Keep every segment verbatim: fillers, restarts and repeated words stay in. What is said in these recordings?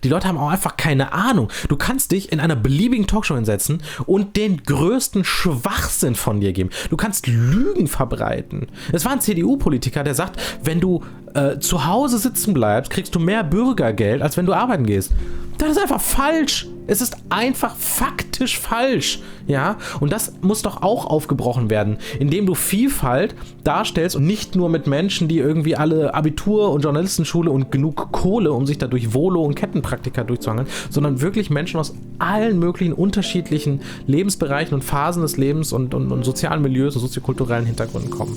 Die Leute haben auch einfach keine Ahnung. Du kannst dich in einer beliebigen Talkshow hinsetzen und den größten Schwachsinn von dir geben. Du kannst Lügen verbreiten. Es war ein C D U-Politiker, der sagt, wenn du äh, zu Hause sitzen bleibst, kriegst du mehr Bürgergeld, als wenn du arbeiten gehst. Das ist einfach falsch. Es ist einfach faktisch falsch. Ja? Und das muss doch auch aufgebrochen werden, indem du Vielfalt darstellst und nicht nur mit Menschen, die irgendwie alle Abitur und Journalistenschule und genug Kohle, um sich da durch Volo und Kettenpraktika durchzuhangeln, sondern wirklich Menschen aus allen möglichen unterschiedlichen Lebensbereichen und Phasen des Lebens und, und, und sozialen Milieus und soziokulturellen Hintergründen kommen.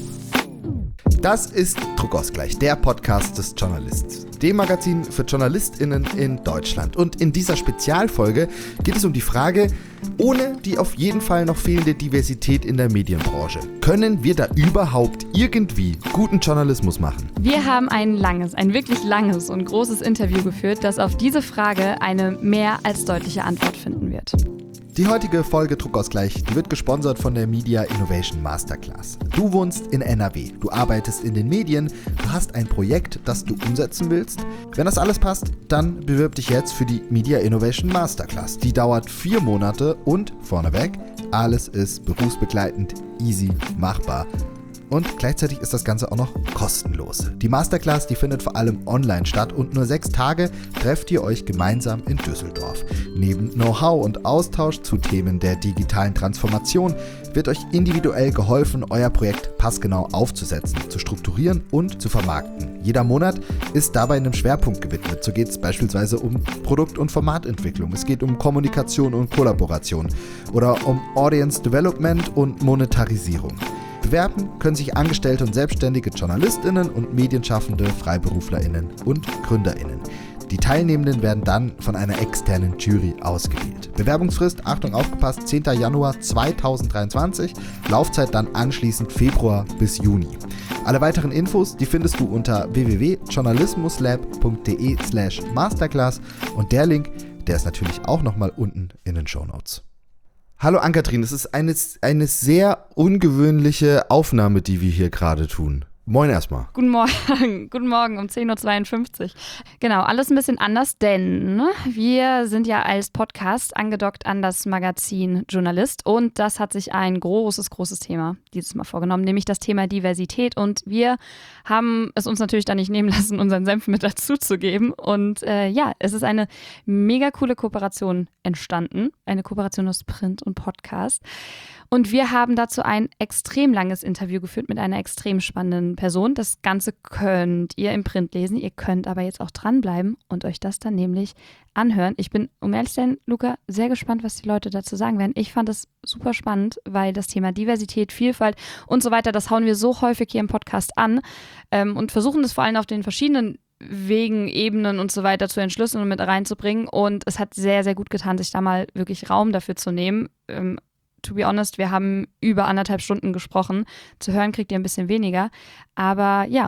Das ist Druckausgleich, der Podcast des Journalists, dem Magazin für JournalistInnen in Deutschland. Und in dieser Spezialfolge geht es um die Frage, ohne die auf jeden Fall noch fehlende Diversität in der Medienbranche, können wir da überhaupt irgendwie guten Journalismus machen? Wir haben ein langes, ein wirklich langes und großes Interview geführt, das auf diese Frage eine mehr als deutliche Antwort finden wird. Die heutige Folge Druckausgleich, die wird gesponsert von der Media Innovation Masterclass. Du wohnst in N R W, du arbeitest in den Medien, du hast ein Projekt, das du umsetzen willst. Wenn das alles passt, dann bewirb dich jetzt für die Media Innovation Masterclass. Die dauert vier Monate und vorneweg, alles ist berufsbegleitend, easy, machbar. Und gleichzeitig ist das Ganze auch noch kostenlos. Die Masterclass, die findet vor allem online statt und nur sechs Tage trefft ihr euch gemeinsam in Düsseldorf. Neben Know-how und Austausch zu Themen der digitalen Transformation wird euch individuell geholfen, euer Projekt passgenau aufzusetzen, zu strukturieren und zu vermarkten. Jeder Monat ist dabei einem Schwerpunkt gewidmet. So geht es beispielsweise um Produkt- und Formatentwicklung. Es geht um Kommunikation und Kollaboration oder um Audience Development und Monetarisierung. Bewerben können sich Angestellte und selbstständige JournalistInnen und Medienschaffende, FreiberuflerInnen und GründerInnen. Die Teilnehmenden werden dann von einer externen Jury ausgewählt. Bewerbungsfrist, Achtung aufgepasst, zehnter Januar zweitausenddreiundzwanzig, Laufzeit dann anschließend Februar bis Juni. Alle weiteren Infos, die findest du unter w w w punkt journalismuslab punkt d e slash masterclass und der Link, der ist natürlich auch nochmal unten in den Shownotes. Hallo Ann-Kathrin, es ist eine, eine sehr ungewöhnliche Aufnahme, die wir hier gerade tun. Moin erstmal. Guten Morgen, guten Morgen um zehn Uhr zweiundfünfzig. Genau, alles ein bisschen anders, denn wir sind ja als Podcast angedockt an das Magazin Journalist und das hat sich ein großes, großes Thema dieses Mal vorgenommen, nämlich das Thema Diversität und wir haben es uns natürlich da nicht nehmen lassen, unseren Senf mit dazu zu geben und äh, ja, es ist eine mega coole Kooperation entstanden, eine Kooperation aus Print und Podcast. Und wir haben dazu ein extrem langes Interview geführt mit einer extrem spannenden Person. Das Ganze könnt ihr im Print lesen. Ihr könnt aber jetzt auch dranbleiben und euch das dann nämlich anhören. Ich bin, um ehrlich zu sein, Luca, sehr gespannt, was die Leute dazu sagen werden. Ich fand es super spannend, weil das Thema Diversität, Vielfalt und so weiter, das hauen wir so häufig hier im Podcast an ähm, und versuchen das vor allem auf den verschiedenen Wegen, Ebenen und so weiter zu entschlüsseln und mit reinzubringen. Und es hat sehr, sehr gut getan, sich da mal wirklich Raum dafür zu nehmen. Ähm, To be honest, wir haben über anderthalb Stunden gesprochen. Zu hören kriegt ihr ein bisschen weniger. Aber ja.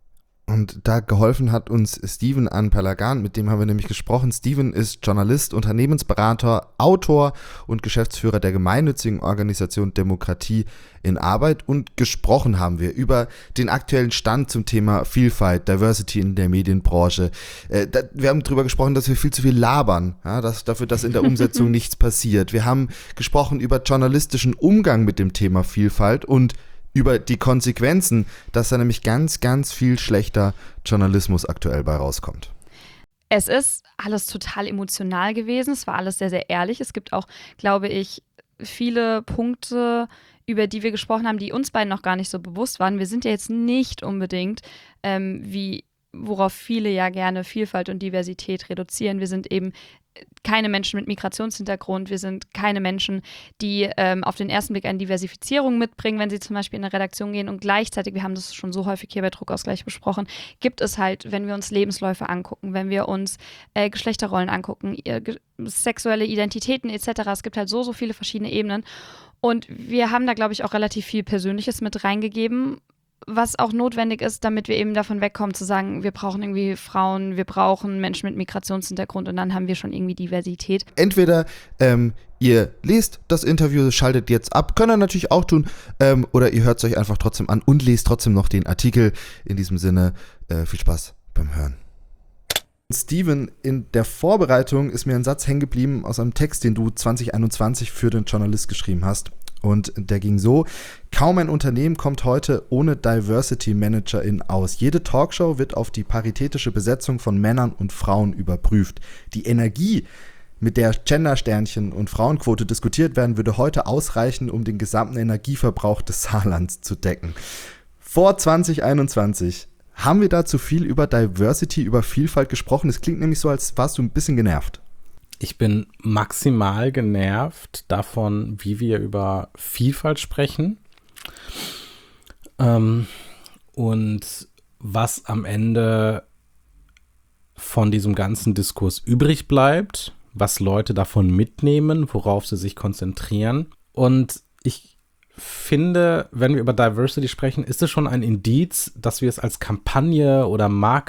Und da geholfen hat uns Steven Anpalagan, mit dem haben wir nämlich gesprochen. Steven ist Journalist, Unternehmensberater, Autor und Geschäftsführer der gemeinnützigen Organisation Demokratie in Arbeit. Und gesprochen haben wir über den aktuellen Stand zum Thema Vielfalt, Diversity in der Medienbranche. Äh, da, wir haben darüber gesprochen, dass wir viel zu viel labern, ja, dass, dafür, dass in der Umsetzung nichts passiert. Wir haben gesprochen über journalistischen Umgang mit dem Thema Vielfalt und über die Konsequenzen, dass da nämlich ganz, ganz viel schlechter Journalismus aktuell bei rauskommt. Es ist alles total emotional gewesen. Es war alles sehr, sehr ehrlich. Es gibt auch, glaube ich, viele Punkte, über die wir gesprochen haben, die uns beiden noch gar nicht so bewusst waren. Wir sind ja jetzt nicht unbedingt, ähm, wie worauf viele ja gerne Vielfalt und Diversität reduzieren. Wir sind eben keine Menschen mit Migrationshintergrund, wir sind keine Menschen, die ähm, auf den ersten Blick eine Diversifizierung mitbringen, wenn sie zum Beispiel in eine Redaktion gehen und gleichzeitig, wir haben das schon so häufig hier bei Druckausgleich besprochen, gibt es halt, wenn wir uns Lebensläufe angucken, wenn wir uns äh, Geschlechterrollen angucken, äh, ge- sexuelle Identitäten et cetera. Es gibt halt so, so viele verschiedene Ebenen und wir haben da, glaube ich, auch relativ viel Persönliches mit reingegeben, was auch notwendig ist, damit wir eben davon wegkommen zu sagen, wir brauchen irgendwie Frauen, wir brauchen Menschen mit Migrationshintergrund und dann haben wir schon irgendwie Diversität. Entweder ähm, ihr lest das Interview, schaltet jetzt ab, könnt ihr natürlich auch tun, ähm, oder ihr hört es euch einfach trotzdem an und lest trotzdem noch den Artikel. In diesem Sinne, äh, viel Spaß beim Hören. Steven, in der Vorbereitung ist mir ein Satz hängen geblieben aus einem Text, den du zwanzig einundzwanzig für den Journalist geschrieben hast. Und der ging so: Kaum ein Unternehmen kommt heute ohne Diversity ManagerIn aus. Jede Talkshow wird auf die paritätische Besetzung von Männern und Frauen überprüft. Die Energie, mit der Gender-Sternchen und Frauenquote diskutiert werden, würde heute ausreichen, um den gesamten Energieverbrauch des Saarlands zu decken. Vor zwanzig einundzwanzig haben wir da zu viel über Diversity, über Vielfalt gesprochen? Es klingt nämlich so, als warst du ein bisschen genervt. Ich bin maximal genervt davon, wie wir über Vielfalt sprechen. Ähm, und was am Ende von diesem ganzen Diskurs übrig bleibt, was Leute davon mitnehmen, worauf sie sich konzentrieren. Und ich finde, wenn wir über Diversity sprechen, ist es schon ein Indiz, dass wir es als Kampagne oder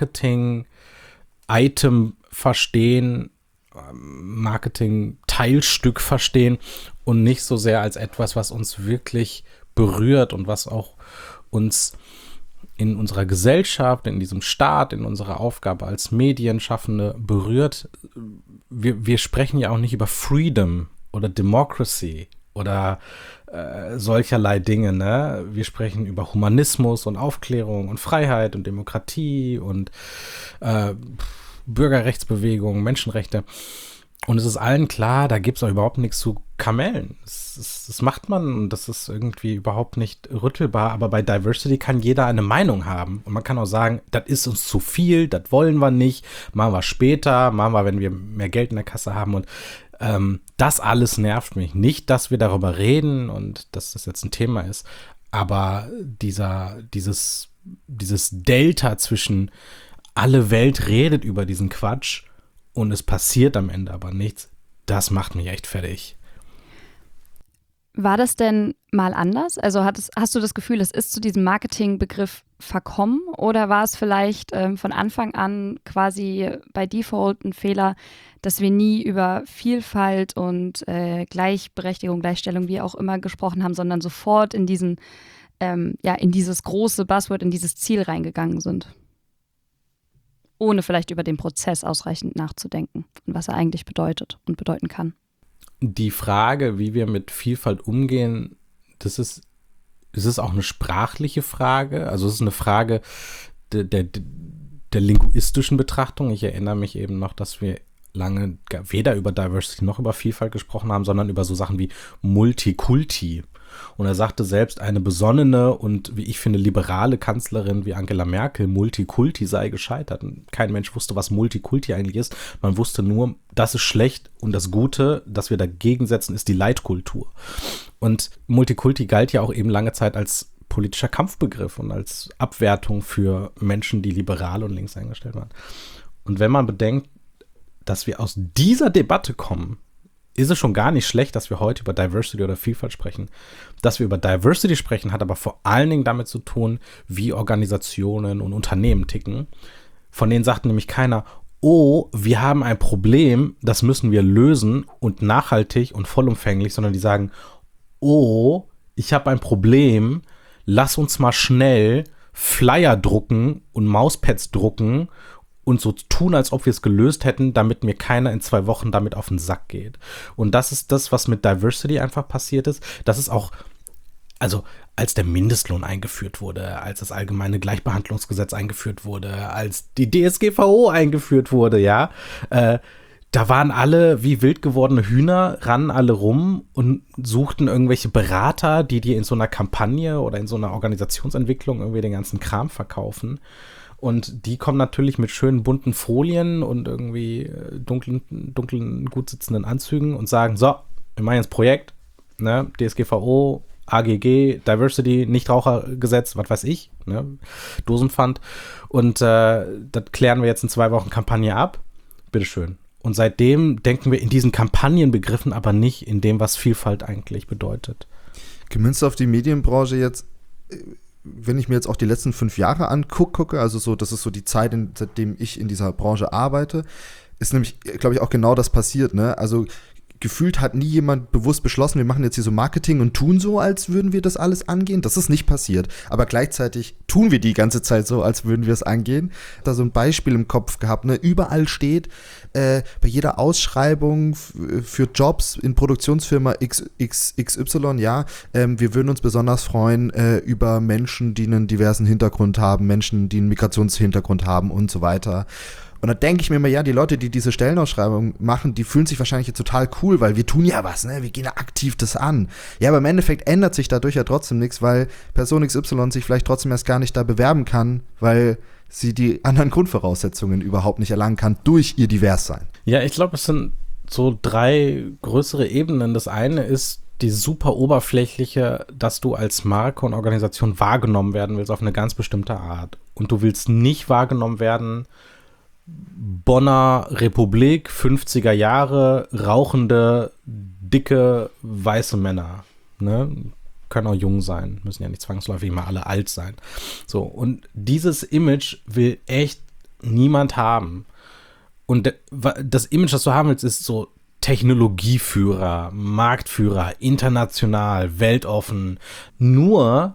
Marketing-Item verstehen, Marketing-Teilstück verstehen und nicht so sehr als etwas, was uns wirklich berührt und was auch uns in unserer Gesellschaft, in diesem Staat, in unserer Aufgabe als Medienschaffende berührt. Wir, wir sprechen ja auch nicht über Freedom oder Democracy oder äh, solcherlei Dinge, ne? Wir sprechen über Humanismus und Aufklärung und Freiheit und Demokratie und äh, Bürgerrechtsbewegung, Menschenrechte. Und es ist allen klar, da gibt es auch überhaupt nichts zu Kamellen. Das, das, das macht man und das ist irgendwie überhaupt nicht rüttelbar. Aber bei Diversity kann jeder eine Meinung haben. Und man kann auch sagen, das ist uns zu viel, das wollen wir nicht, machen wir später, machen wir, wenn wir mehr Geld in der Kasse haben. Und ähm, das alles nervt mich. Nicht, dass wir darüber reden und dass das jetzt ein Thema ist, aber dieser, dieses, dieses Delta zwischen alle Welt redet über diesen Quatsch und es passiert am Ende aber nichts, das macht mich echt fertig. War das denn mal anders? Also hat es, hast du das Gefühl, es ist zu diesem Marketingbegriff verkommen oder war es vielleicht ähm, von Anfang an quasi bei Default ein Fehler, dass wir nie über Vielfalt und äh, Gleichberechtigung, Gleichstellung, wie auch immer gesprochen haben, sondern sofort in diesen, ähm, ja, in dieses große Buzzword, in dieses Ziel reingegangen sind? Ohne vielleicht über den Prozess ausreichend nachzudenken und was er eigentlich bedeutet und bedeuten kann. Die Frage, wie wir mit Vielfalt umgehen, das ist, das ist auch eine sprachliche Frage. Also es ist eine Frage der, der, der linguistischen Betrachtung. Ich erinnere mich eben noch, dass wir lange weder über Diversity noch über Vielfalt gesprochen haben, sondern über so Sachen wie Multikulti. Und er sagte selbst, eine besonnene und, wie ich finde, liberale Kanzlerin wie Angela Merkel, Multikulti sei gescheitert. Und kein Mensch wusste, was Multikulti eigentlich ist. Man wusste nur, das ist schlecht und das Gute, das wir dagegen setzen, ist die Leitkultur. Und Multikulti galt ja auch eben lange Zeit als politischer Kampfbegriff und als Abwertung für Menschen, die liberal und links eingestellt waren. Und wenn man bedenkt, dass wir aus dieser Debatte kommen, ist es schon gar nicht schlecht, dass wir heute über Diversity oder Vielfalt sprechen. Dass wir über Diversity sprechen, hat aber vor allen Dingen damit zu tun, wie Organisationen und Unternehmen ticken. Von denen sagt nämlich keiner, oh, wir haben ein Problem, das müssen wir lösen und nachhaltig und vollumfänglich, sondern die sagen, oh, ich habe ein Problem, lass uns mal schnell Flyer drucken und Mauspads drucken und so tun, als ob wir es gelöst hätten, damit mir keiner in zwei Wochen damit auf den Sack geht. Und das ist das, was mit Diversity einfach passiert ist. Das ist auch, also als der Mindestlohn eingeführt wurde, als das allgemeine Gleichbehandlungsgesetz eingeführt wurde, als die D S G V O eingeführt wurde, ja, äh, da waren alle wie wild gewordene Hühner, rannen alle rum und suchten irgendwelche Berater, die dir in so einer Kampagne oder in so einer Organisationsentwicklung irgendwie den ganzen Kram verkaufen. Und die kommen natürlich mit schönen bunten Folien und irgendwie dunklen, dunklen, gut sitzenden Anzügen und sagen, so, wir machen jetzt Projekt, ne, D S G V O, A G G, Diversity, Nichtrauchergesetz, was weiß ich, ne, Dosenpfand. Und äh, das klären wir jetzt in zwei Wochen Kampagne ab. Bitteschön. Und seitdem denken wir in diesen Kampagnenbegriffen, aber nicht in dem, was Vielfalt eigentlich bedeutet. Gemünzt auf die Medienbranche jetzt, wenn ich mir jetzt auch die letzten fünf Jahre angucke, also so, das ist so die Zeit, in, seitdem ich in dieser Branche arbeite, ist nämlich, glaube ich, auch genau das passiert, ne? Also gefühlt hat nie jemand bewusst beschlossen, wir machen jetzt hier so Marketing und tun so, als würden wir das alles angehen. Das ist nicht passiert. Aber gleichzeitig tun wir die ganze Zeit so, als würden wir es angehen. Da so ein Beispiel im Kopf gehabt, ne? Überall steht, äh, bei jeder Ausschreibung f- für Jobs in Produktionsfirma X Y, ja, ähm, wir würden uns besonders freuen äh, über Menschen, die einen diversen Hintergrund haben, Menschen, die einen Migrationshintergrund haben und so weiter. Und da denke ich mir immer, ja, die Leute, die diese Stellenausschreibung machen, die fühlen sich wahrscheinlich jetzt total cool, weil wir tun ja was, ne? Wir gehen ja aktiv das an. Ja, aber im Endeffekt ändert sich dadurch ja trotzdem nichts, weil Person X Y sich vielleicht trotzdem erst gar nicht da bewerben kann, weil sie die anderen Grundvoraussetzungen überhaupt nicht erlangen kann durch ihr Diverssein. Ja, ich glaube, es sind so drei größere Ebenen. Das eine ist die super oberflächliche, dass du als Marke und Organisation wahrgenommen werden willst auf eine ganz bestimmte Art. Und du willst nicht wahrgenommen werden, Bonner Republik, fünfziger Jahre, rauchende, dicke, weiße Männer. Ne? Können auch jung sein, müssen ja nicht zwangsläufig immer alle alt sein. So, und dieses Image will echt niemand haben. Und das Image, das du haben willst, ist so Technologieführer, Marktführer, international, weltoffen. Nur,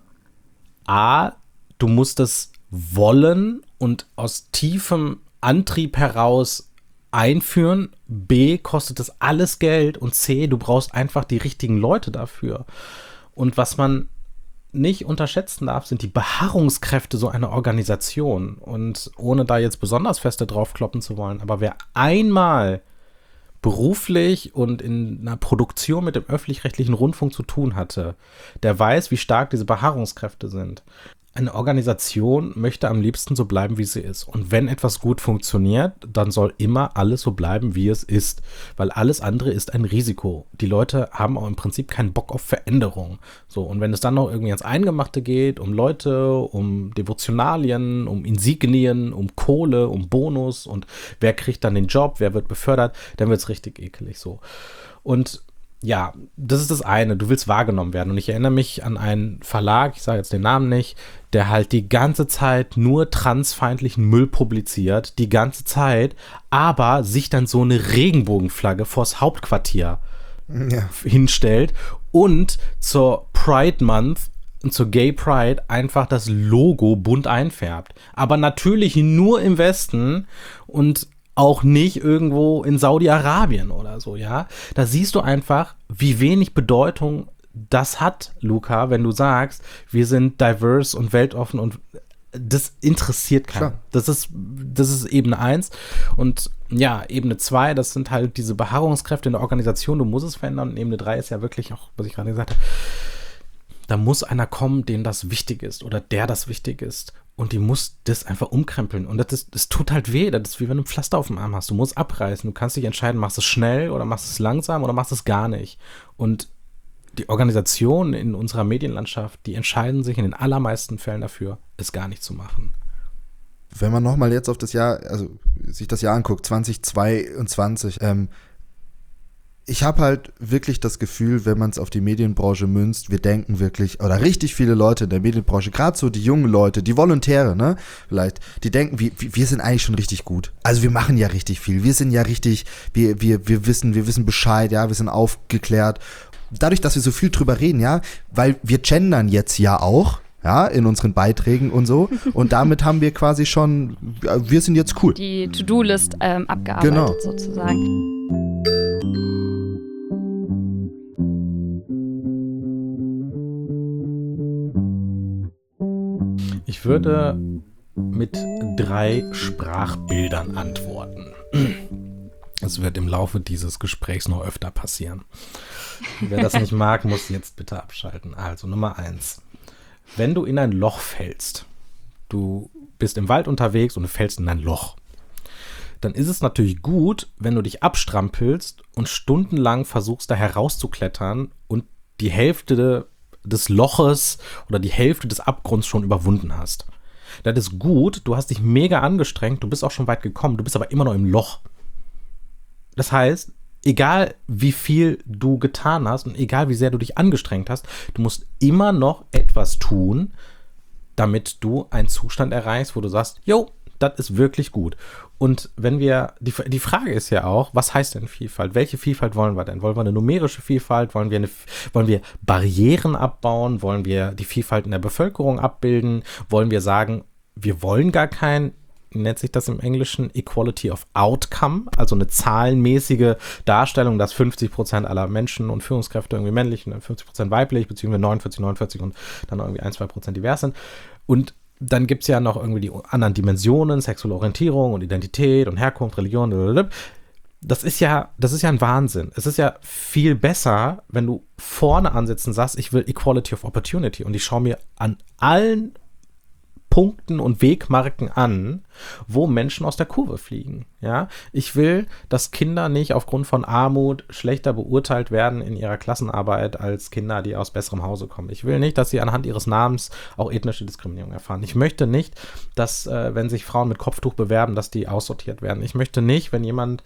A, du musst es wollen und aus tiefem Antrieb heraus einführen. B, kostet das alles Geld. Und C, du brauchst einfach die richtigen Leute dafür. Und was man nicht unterschätzen darf, sind die Beharrungskräfte so einer Organisation. Und ohne da jetzt besonders feste draufkloppen zu wollen, aber wer einmal beruflich und in einer Produktion mit dem öffentlich-rechtlichen Rundfunk zu tun hatte, der weiß, wie stark diese Beharrungskräfte sind. Eine Organisation möchte am liebsten so bleiben, wie sie ist. Und wenn etwas gut funktioniert, dann soll immer alles so bleiben, wie es ist. Weil alles andere ist ein Risiko. Die Leute haben auch im Prinzip keinen Bock auf Veränderung. So, und wenn es dann noch irgendwie ans Eingemachte geht, um Leute, um Devotionalien, um Insignien, um Kohle, um Bonus und wer kriegt dann den Job, wer wird befördert, dann wird es richtig ekelig so. Und ja, das ist das eine. Du willst wahrgenommen werden. Und ich erinnere mich an einen Verlag, ich sage jetzt den Namen nicht, der halt die ganze Zeit nur transfeindlichen Müll publiziert, die ganze Zeit, aber sich dann so eine Regenbogenflagge vors Hauptquartier ja. hinstellt und zur Pride Month und zur Gay Pride einfach das Logo bunt einfärbt. Aber natürlich nur im Westen und auch nicht irgendwo in Saudi-Arabien oder so, ja. Da siehst du einfach, wie wenig Bedeutung das hat, Luca, wenn du sagst, wir sind diverse und weltoffen und das interessiert keinen. Klar. Das ist, das ist Ebene eins. Und ja, Ebene zwei, das sind halt diese Beharrungskräfte in der Organisation, du musst es verändern. Und Ebene drei ist ja wirklich auch, was ich gerade gesagt habe, da muss einer kommen, dem das wichtig ist oder der das wichtig ist. Und die muss das einfach umkrempeln. Und das, ist, das tut halt weh. Das ist wie wenn du ein Pflaster auf dem Arm hast. Du musst abreißen. Du kannst dich entscheiden, machst du es schnell oder machst du es langsam oder machst du es gar nicht. Und die Organisationen in unserer Medienlandschaft, die entscheiden sich in den allermeisten Fällen dafür, es gar nicht zu machen. Wenn man nochmal jetzt auf das Jahr, also sich das Jahr anguckt, zwanzig zweiundzwanzig, ähm, ich habe halt wirklich das Gefühl, wenn man es auf die Medienbranche münzt, wir denken wirklich, oder richtig viele Leute in der Medienbranche, gerade so die jungen Leute, die Volontäre, ne, vielleicht, die denken, wir, wir sind eigentlich schon richtig gut. Also wir machen ja richtig viel. Wir sind ja richtig, wir, wir, wir wissen, wir wissen Bescheid, ja, wir sind aufgeklärt. Dadurch, dass wir so viel drüber reden, ja, weil wir gendern jetzt ja auch, ja, in unseren Beiträgen und so. Und damit haben wir quasi schon, wir sind jetzt cool. Die To-Do-List ähm, abgearbeitet genau. sozusagen. Ich würde mit drei Sprachbildern antworten. Das wird im Laufe dieses Gesprächs noch öfter passieren. Wer das nicht mag, muss jetzt bitte abschalten. Also Nummer eins. Wenn du in ein Loch fällst, du bist im Wald unterwegs und du fällst in ein Loch, dann ist es natürlich gut, wenn du dich abstrampelst und stundenlang versuchst, da herauszuklettern und die Hälfte des Loches oder die Hälfte des Abgrunds schon überwunden hast. Das ist gut, du hast dich mega angestrengt, du bist auch schon weit gekommen, du bist aber immer noch im Loch. Das heißt, egal wie viel du getan hast und egal wie sehr du dich angestrengt hast, du musst immer noch etwas tun, damit du einen Zustand erreichst, wo du sagst, jo, das ist wirklich gut. Und wenn wir, die, die Frage ist ja auch, was heißt denn Vielfalt? Welche Vielfalt wollen wir denn? Wollen wir eine numerische Vielfalt? Wollen wir, eine, wollen wir Barrieren abbauen? Wollen wir die Vielfalt in der Bevölkerung abbilden? Wollen wir sagen, wir wollen gar kein, nennt sich das im Englischen, Equality of Outcome, also eine zahlenmäßige Darstellung, dass fünfzig Prozent aller Menschen und Führungskräfte irgendwie männlich und fünfzig Prozent weiblich, beziehungsweise neunundvierzig, neunundvierzig und dann irgendwie ein, zwei Prozent divers sind. Und dann gibt es ja noch irgendwie die anderen Dimensionen, sexuelle Orientierung und Identität und Herkunft, Religion, blablabla. Das ist ja, das ist ja ein Wahnsinn. Es ist ja viel besser, wenn du vorne ansetzt und sagst, ich will Equality of Opportunity und ich schaue mir an allen Punkten und Wegmarken an, wo Menschen aus der Kurve fliegen. Ja? Ich will, dass Kinder nicht aufgrund von Armut schlechter beurteilt werden in ihrer Klassenarbeit als Kinder, die aus besserem Hause kommen. Ich will nicht, dass sie anhand ihres Namens auch ethnische Diskriminierung erfahren. Ich möchte nicht, dass, äh, wenn sich Frauen mit Kopftuch bewerben, dass die aussortiert werden. Ich möchte nicht, wenn jemand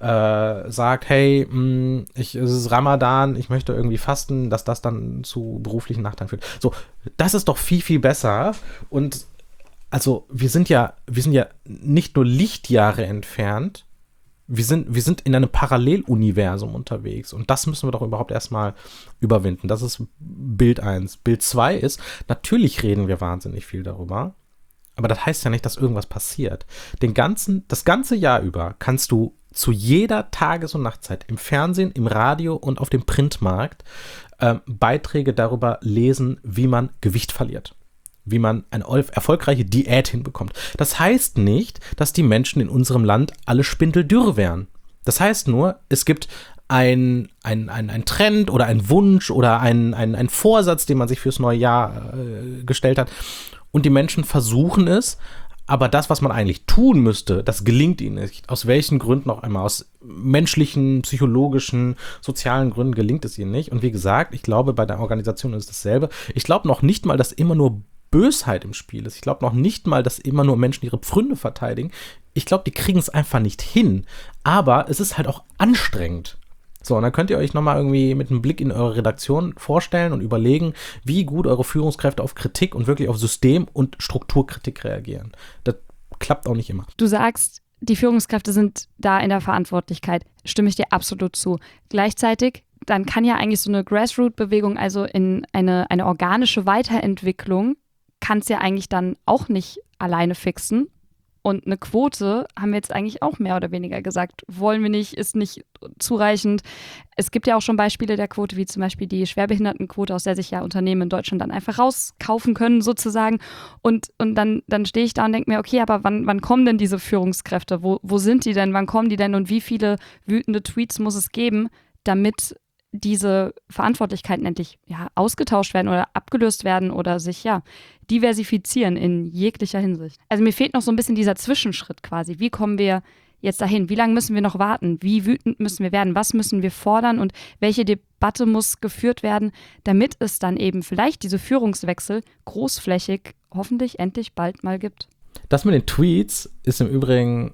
äh, sagt, hey, mh, ich, es ist Ramadan, ich möchte irgendwie fasten, dass das dann zu beruflichen Nachteilen führt. So, das ist doch viel, viel besser. Und also wir sind ja, wir sind ja nicht nur Lichtjahre entfernt, wir sind, wir sind in einem Paralleluniversum unterwegs und das müssen wir doch überhaupt erstmal überwinden. Das ist Bild eins. Bild zwei ist, natürlich reden wir wahnsinnig viel darüber, aber das heißt ja nicht, dass irgendwas passiert. Den ganzen, das ganze Jahr über kannst du zu jeder Tages- und Nachtzeit im Fernsehen, im Radio und auf dem Printmarkt äh, Beiträge darüber lesen, wie man Gewicht verliert. Wie man eine erfolgreiche Diät hinbekommt. Das heißt nicht, dass die Menschen in unserem Land alle spindeldürr wären. Das heißt nur, es gibt ein, ein, ein, ein Trend oder ein Wunsch oder ein, ein, ein Vorsatz, den man sich fürs neue Jahr äh, gestellt hat. Und die Menschen versuchen es, aber das, was man eigentlich tun müsste, das gelingt ihnen nicht. Aus welchen Gründen auch einmal. Aus menschlichen, psychologischen, sozialen Gründen gelingt es ihnen nicht. Und wie gesagt, ich glaube, bei der Organisation ist es dasselbe. Ich glaube noch nicht mal, dass immer nur Bösheit im Spiel ist. Ich glaube noch nicht mal, dass immer nur Menschen ihre Pfründe verteidigen. Ich glaube, die kriegen es einfach nicht hin. Aber es ist halt auch anstrengend. So, und dann könnt ihr euch nochmal irgendwie mit einem Blick in eure Redaktion vorstellen und überlegen, wie gut eure Führungskräfte auf Kritik und wirklich auf System- und Strukturkritik reagieren. Das klappt auch nicht immer. Du sagst, die Führungskräfte sind da in der Verantwortlichkeit. Stimme ich dir absolut zu. Gleichzeitig, dann kann ja eigentlich so eine Grassroot-Bewegung, also in eine, eine organische Weiterentwicklung, kann es ja eigentlich dann auch nicht alleine fixen. Und eine Quote, haben wir jetzt eigentlich auch mehr oder weniger gesagt, wollen wir nicht, ist nicht zureichend. Es gibt ja auch schon Beispiele der Quote, wie zum Beispiel die Schwerbehindertenquote, aus der sich ja Unternehmen in Deutschland dann einfach rauskaufen können sozusagen. Und, und dann, dann stehe ich da und denke mir, okay, aber wann, wann kommen denn diese Führungskräfte? Wo, wo sind die denn? Wann kommen die denn? Und wie viele wütende Tweets muss es geben, damit diese Verantwortlichkeiten endlich ja, ausgetauscht werden oder abgelöst werden oder sich ja diversifizieren in jeglicher Hinsicht. Also mir fehlt noch so ein bisschen dieser Zwischenschritt quasi. Wie kommen wir jetzt dahin? Wie lange müssen wir noch warten? Wie wütend müssen wir werden? Was müssen wir fordern? Und welche Debatte muss geführt werden, damit es dann eben vielleicht diese Führungswechsel großflächig hoffentlich endlich bald mal gibt? Das mit den Tweets ist im Übrigen,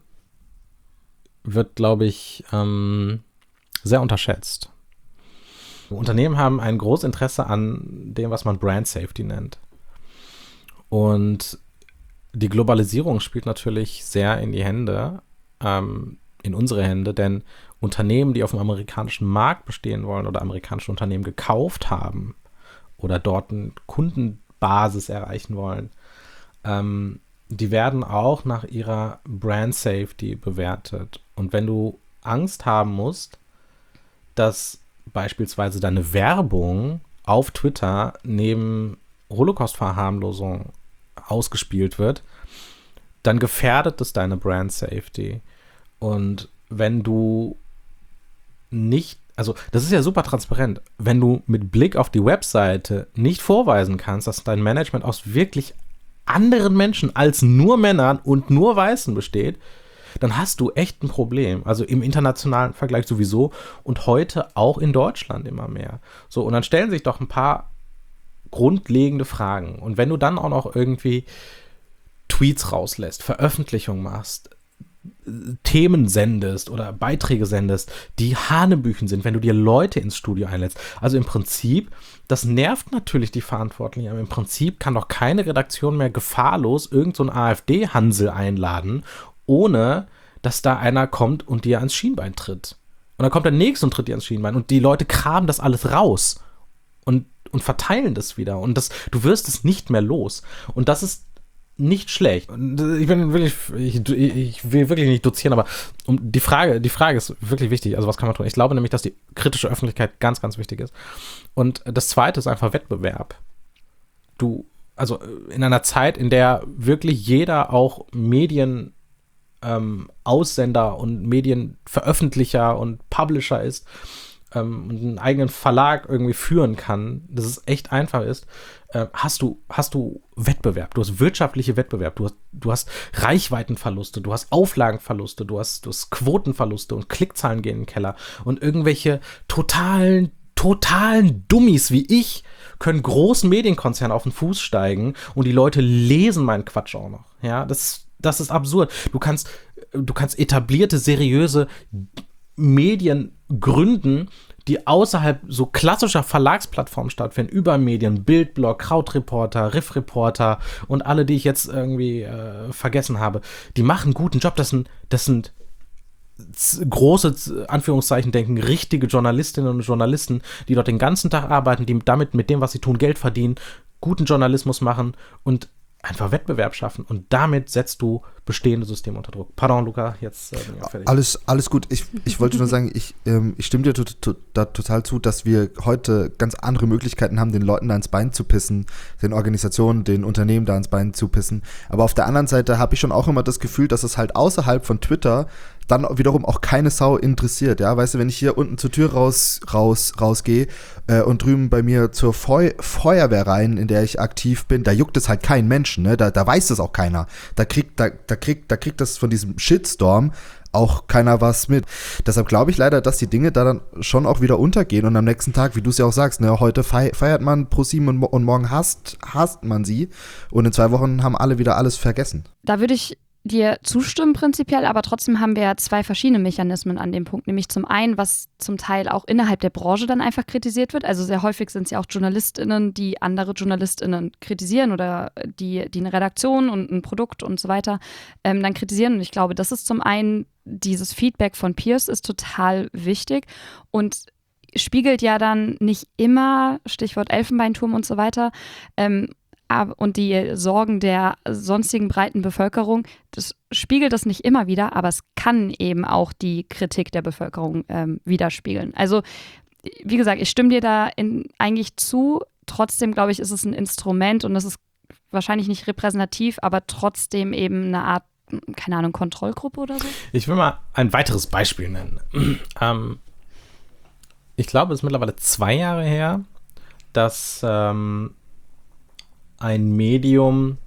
wird glaube ich ähm, sehr unterschätzt. Unternehmen haben ein großes Interesse an dem, was man Brand Safety nennt. Und die Globalisierung spielt natürlich sehr in die Hände, ähm, in unsere Hände, denn Unternehmen, die auf dem amerikanischen Markt bestehen wollen oder amerikanische Unternehmen gekauft haben oder dort eine Kundenbasis erreichen wollen, ähm, die werden auch nach ihrer Brand Safety bewertet. Und wenn du Angst haben musst, dass beispielsweise deine Werbung auf Twitter neben Holocaust-Verharmlosung ausgespielt wird, dann gefährdet es deine Brand Safety. Und wenn du nicht, also das ist ja super transparent, wenn du mit Blick auf die Webseite nicht vorweisen kannst, dass dein Management aus wirklich anderen Menschen als nur Männern und nur Weißen besteht, dann hast du echt ein Problem. Also im internationalen Vergleich sowieso und heute auch in Deutschland immer mehr. So, und dann stellen sich doch ein paar grundlegende Fragen. Und wenn du dann auch noch irgendwie Tweets rauslässt, Veröffentlichungen machst, Themen sendest oder Beiträge sendest, die Hanebüchen sind, wenn du dir Leute ins Studio einlädst. Also im Prinzip, das nervt natürlich die Verantwortlichen, aber im Prinzip kann doch keine Redaktion mehr gefahrlos irgend so ein AfD-Hansel einladen, ohne dass da einer kommt und dir ans Schienbein tritt. Und dann kommt der Nächste und tritt dir ans Schienbein. Und die Leute kramen das alles raus und, und verteilen das wieder. Und das, du wirst es nicht mehr los. Und das ist nicht schlecht. Und ich bin wirklich, ich, ich will wirklich nicht dozieren, aber um die Frage, die Frage ist wirklich wichtig. Also was kann man tun? Ich glaube nämlich, dass die kritische Öffentlichkeit ganz, ganz wichtig ist. Und das Zweite ist einfach Wettbewerb. Du, also in einer Zeit, in der wirklich jeder auch Medien ähm, Aussender und Medienveröffentlicher und Publisher ist ähm, und einen eigenen Verlag irgendwie führen kann, dass es echt einfach ist, äh, hast du, hast du Wettbewerb, du hast wirtschaftliche Wettbewerb, du hast, du hast Reichweitenverluste, du hast Auflagenverluste, du hast, du hast Quotenverluste und Klickzahlen gehen in den Keller und irgendwelche totalen, totalen Dummies wie ich können großen Medienkonzernen auf den Fuß steigen und die Leute lesen meinen Quatsch auch noch. Ja, das, das ist absurd. Du kannst, du kannst etablierte, seriöse Medien gründen, die außerhalb so klassischer Verlagsplattformen stattfinden, über Medien, Bildblog, Krautreporter, Riffreporter und alle, die ich jetzt irgendwie äh, vergessen habe. Die machen einen guten Job. Das sind, das sind große, Anführungszeichen denken, richtige Journalistinnen und Journalisten, die dort den ganzen Tag arbeiten, die damit mit dem, was sie tun, Geld verdienen, guten Journalismus machen und einfach Wettbewerb schaffen. Und damit setzt du bestehende Systeme unter Druck. Pardon, Luca, jetzt äh, bin ich auch fertig. Alles, alles gut. Ich, ich wollte nur sagen, ich, ähm, ich stimme dir to- to- da total zu, dass wir heute ganz andere Möglichkeiten haben, den Leuten da ins Bein zu pissen, den Organisationen, den Unternehmen da ins Bein zu pissen. Aber auf der anderen Seite habe ich schon auch immer das Gefühl, dass es halt außerhalb von Twitter dann wiederum auch keine Sau interessiert, ja, weißt du, wenn ich hier unten zur Tür raus, raus, rausgehe äh, und drüben bei mir zur Feu- Feuerwehr rein, in der ich aktiv bin, da juckt es halt keinen Menschen, ne, da, da weiß das auch keiner, da kriegt, da, da kriegt, da kriegt das von diesem Shitstorm auch keiner was mit. Deshalb glaube ich leider, dass die Dinge da dann schon auch wieder untergehen und am nächsten Tag, wie du es ja auch sagst, ne, heute feiert man ProSieben und, und morgen hasst, hasst man sie und in zwei Wochen haben alle wieder alles vergessen. Da würde ich dir zustimmen prinzipiell, aber trotzdem haben wir ja zwei verschiedene Mechanismen an dem Punkt. Nämlich zum einen, was zum Teil auch innerhalb der Branche dann einfach kritisiert wird. Also sehr häufig sind es ja auch JournalistInnen, die andere JournalistInnen kritisieren oder die, die eine Redaktion und ein Produkt und so weiter ähm, dann kritisieren. Und ich glaube, das ist zum einen, dieses Feedback von Peers ist total wichtig und spiegelt ja dann nicht immer, Stichwort Elfenbeinturm und so weiter, ähm, und die Sorgen der sonstigen breiten Bevölkerung, das spiegelt das nicht immer wieder, aber es kann eben auch die Kritik der Bevölkerung ähm, widerspiegeln. Also, wie gesagt, ich stimme dir da in, eigentlich zu. Trotzdem, glaube ich, ist es ein Instrument und das ist wahrscheinlich nicht repräsentativ, aber trotzdem eben eine Art, keine Ahnung, Kontrollgruppe oder so. Ich will mal ein weiteres Beispiel nennen. ähm, ich glaube, es ist mittlerweile zwei Jahre her, dass ähm, ein Medium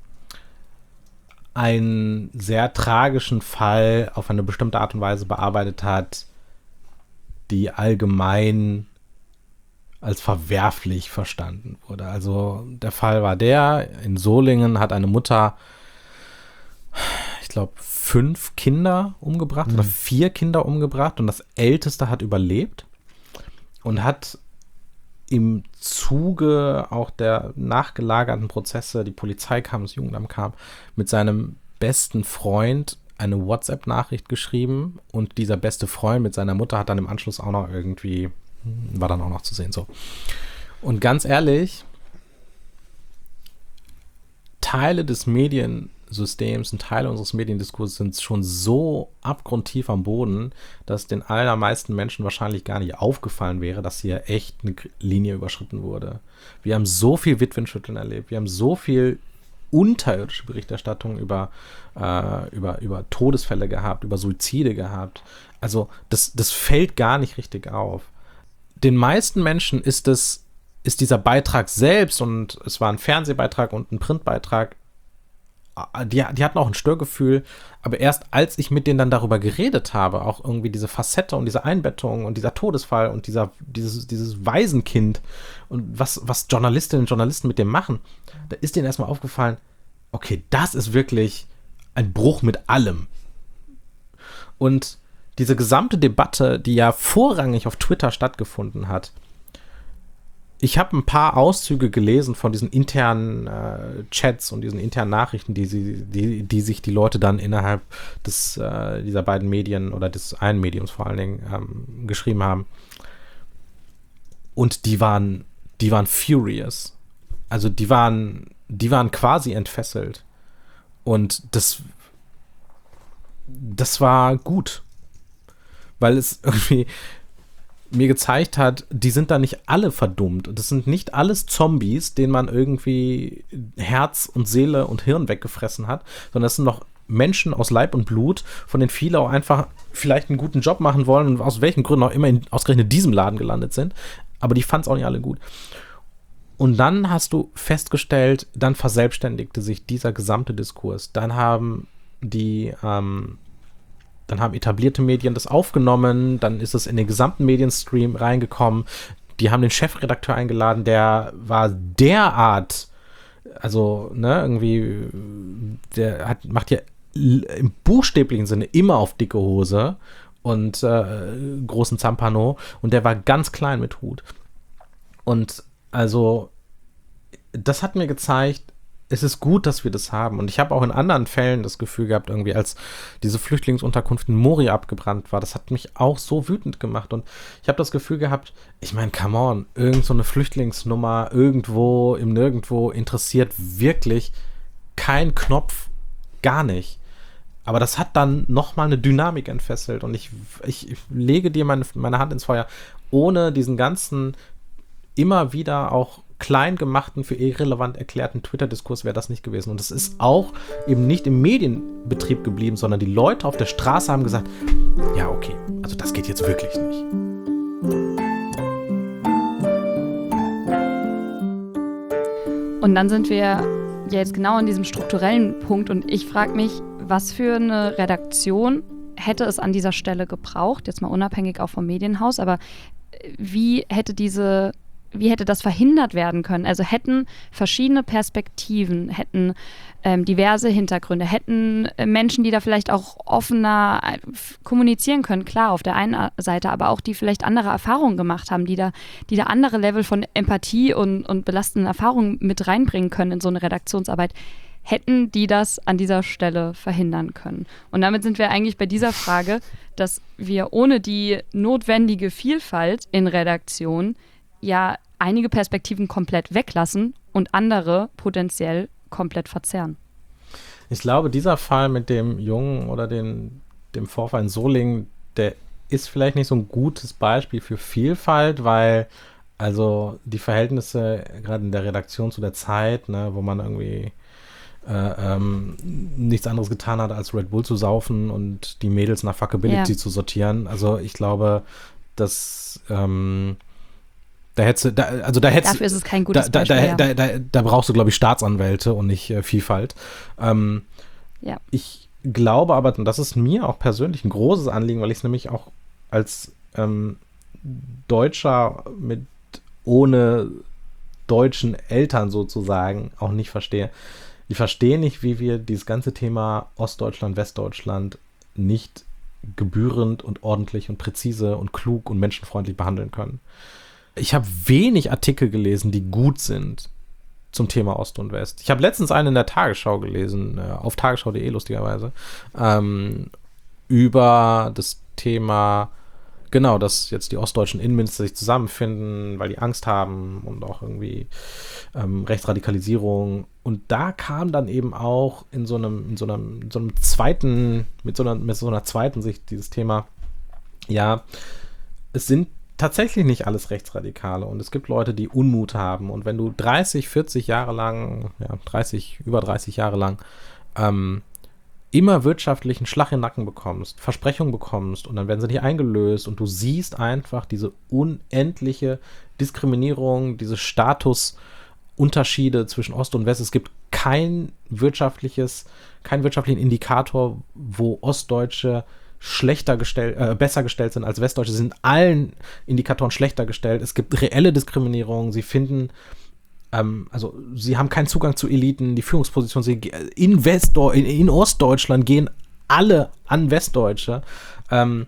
einen sehr tragischen Fall auf eine bestimmte Art und Weise bearbeitet hat, die allgemein als verwerflich verstanden wurde. Also der Fall war der, in Solingen hat eine Mutter, ich glaube, fünf Kinder umgebracht mhm. oder vier Kinder umgebracht und das älteste hat überlebt und hat im Zuge auch der nachgelagerten Prozesse, die Polizei kam, das Jugendamt kam, mit seinem besten Freund eine WhatsApp-Nachricht geschrieben und dieser beste Freund mit seiner Mutter hat dann im Anschluss auch noch irgendwie, war dann auch noch zu sehen, so. Und ganz ehrlich, Teile des Mediensystems und Teile unseres Mediendiskurses sind schon so abgrundtief am Boden, dass den allermeisten Menschen wahrscheinlich gar nicht aufgefallen wäre, dass hier echt eine Linie überschritten wurde. Wir haben so viel Witwenschütteln erlebt, wir haben so viel unterirdische Berichterstattung über, äh, über, über Todesfälle gehabt, über Suizide gehabt. Also das, das fällt gar nicht richtig auf. Den meisten Menschen ist es ist dieser Beitrag selbst, und es war ein Fernsehbeitrag und ein Printbeitrag, die, die hatten auch ein Störgefühl, aber erst als ich mit denen dann darüber geredet habe, auch irgendwie diese Facette und diese Einbettung und dieser Todesfall und dieser, dieses, dieses Waisenkind und was, was Journalistinnen und Journalisten mit dem machen, da ist denen erstmal aufgefallen, okay, das ist wirklich ein Bruch mit allem. Und diese gesamte Debatte, die ja vorrangig auf Twitter stattgefunden hat, ich habe ein paar Auszüge gelesen von diesen internen äh, Chats und diesen internen Nachrichten, die, sie, die, die sich die Leute dann innerhalb des, äh, dieser beiden Medien oder des einen Mediums vor allen Dingen ähm, geschrieben haben. Und die waren, die waren furious. Also die waren, die waren quasi entfesselt. Und das, das war gut. Weil es irgendwie mir gezeigt hat, die sind da nicht alle verdummt. Und das sind nicht alles Zombies, denen man irgendwie Herz und Seele und Hirn weggefressen hat, sondern das sind noch Menschen aus Leib und Blut, von denen viele auch einfach vielleicht einen guten Job machen wollen und aus welchen Gründen auch immer in ausgerechnet diesem Laden gelandet sind. Aber die fanden es auch nicht alle gut. Und dann hast du festgestellt, dann verselbstständigte sich dieser gesamte Diskurs. Dann haben die ähm, Dann haben etablierte Medien das aufgenommen, dann ist es in den gesamten Medienstream reingekommen. Die haben den Chefredakteur eingeladen, der war derart, also, ne, irgendwie, der hat, macht ja im buchstäblichen Sinne immer auf dicke Hose und äh, großen Zampano und der war ganz klein mit Hut. Und also, das hat mir gezeigt, es ist gut, dass wir das haben. Und ich habe auch in anderen Fällen das Gefühl gehabt, irgendwie, als diese Flüchtlingsunterkunft in Moria abgebrannt war, das hat mich auch so wütend gemacht. Und ich habe das Gefühl gehabt, ich meine, come on, irgend so eine Flüchtlingsnummer irgendwo im Nirgendwo interessiert wirklich kein Knopf, gar nicht. Aber das hat dann nochmal eine Dynamik entfesselt. Und ich, ich, ich lege dir meine, meine Hand ins Feuer, ohne diesen ganzen immer wieder auch klein gemachten, für irrelevant erklärten Twitter-Diskurs wäre das nicht gewesen. Und es ist auch eben nicht im Medienbetrieb geblieben, sondern die Leute auf der Straße haben gesagt, ja, okay, also das geht jetzt wirklich nicht. Und dann sind wir ja jetzt genau an diesem strukturellen Punkt und ich frage mich, was für eine Redaktion hätte es an dieser Stelle gebraucht, jetzt mal unabhängig auch vom Medienhaus, aber wie hätte diese Wie hätte das verhindert werden können? Also hätten verschiedene Perspektiven, hätten ähm, diverse Hintergründe, hätten äh, Menschen, die da vielleicht auch offener äh, kommunizieren können, klar, auf der einen Seite, aber auch die vielleicht andere Erfahrungen gemacht haben, die da, die da andere Level von Empathie und, und belastenden Erfahrungen mit reinbringen können in so eine Redaktionsarbeit, hätten die das an dieser Stelle verhindern können? Und damit sind wir eigentlich bei dieser Frage, dass wir ohne die notwendige Vielfalt in Redaktion ja einige Perspektiven komplett weglassen und andere potenziell komplett verzerren. Ich glaube, dieser Fall mit dem Jungen oder den, dem Vorfall in Solingen, der ist vielleicht nicht so ein gutes Beispiel für Vielfalt, weil also die Verhältnisse gerade in der Redaktion zu der Zeit, ne, wo man irgendwie äh, ähm, nichts anderes getan hat, als Red Bull zu saufen und die Mädels nach Fuckability ja. zu sortieren. Also ich glaube, dass ähm, Da hättest du, da, also da hättest, Dafür ist es kein gutes da, da, Beispiel. Da, da, da, da brauchst du, glaube ich, Staatsanwälte und nicht äh, Vielfalt. Ähm, ja. Ich glaube aber, und das ist mir auch persönlich ein großes Anliegen, weil ich es nämlich auch als ähm, Deutscher mit ohne deutschen Eltern sozusagen auch nicht verstehe. Ich verstehe nicht, wie wir dieses ganze Thema Ostdeutschland, Westdeutschland nicht gebührend und ordentlich und präzise und klug und menschenfreundlich behandeln können. Ich habe wenig Artikel gelesen, die gut sind zum Thema Ost und West. Ich habe letztens einen in der Tagesschau gelesen, äh, auf tagesschau punkt de lustigerweise, ähm, über das Thema, genau, dass jetzt die ostdeutschen Innenminister sich zusammenfinden, weil die Angst haben und auch irgendwie ähm, Rechtsradikalisierung. Und da kam dann eben auch in so einem, in so einem, in so einem zweiten, mit so einer, mit so einer zweiten Sicht dieses Thema, ja, es sind tatsächlich nicht alles Rechtsradikale und es gibt Leute, die Unmut haben und wenn du dreißig, vierzig Jahre lang, ja, dreißig, über dreißig Jahre lang ähm, immer wirtschaftlichen Schlag in den Nacken bekommst, Versprechungen bekommst und dann werden sie nicht eingelöst und du siehst einfach diese unendliche Diskriminierung, diese Statusunterschiede zwischen Ost und West. Es gibt kein wirtschaftliches, keinen wirtschaftlichen Indikator, wo Ostdeutsche schlechter gestellt, äh, besser gestellt sind als Westdeutsche. Sie sind allen Indikatoren schlechter gestellt. Es gibt reelle Diskriminierung. Sie finden, ähm, also sie haben keinen Zugang zu Eliten, die Führungsposition. Sie, in, Westdeu- in, in Ostdeutschland gehen alle an Westdeutsche. Ähm,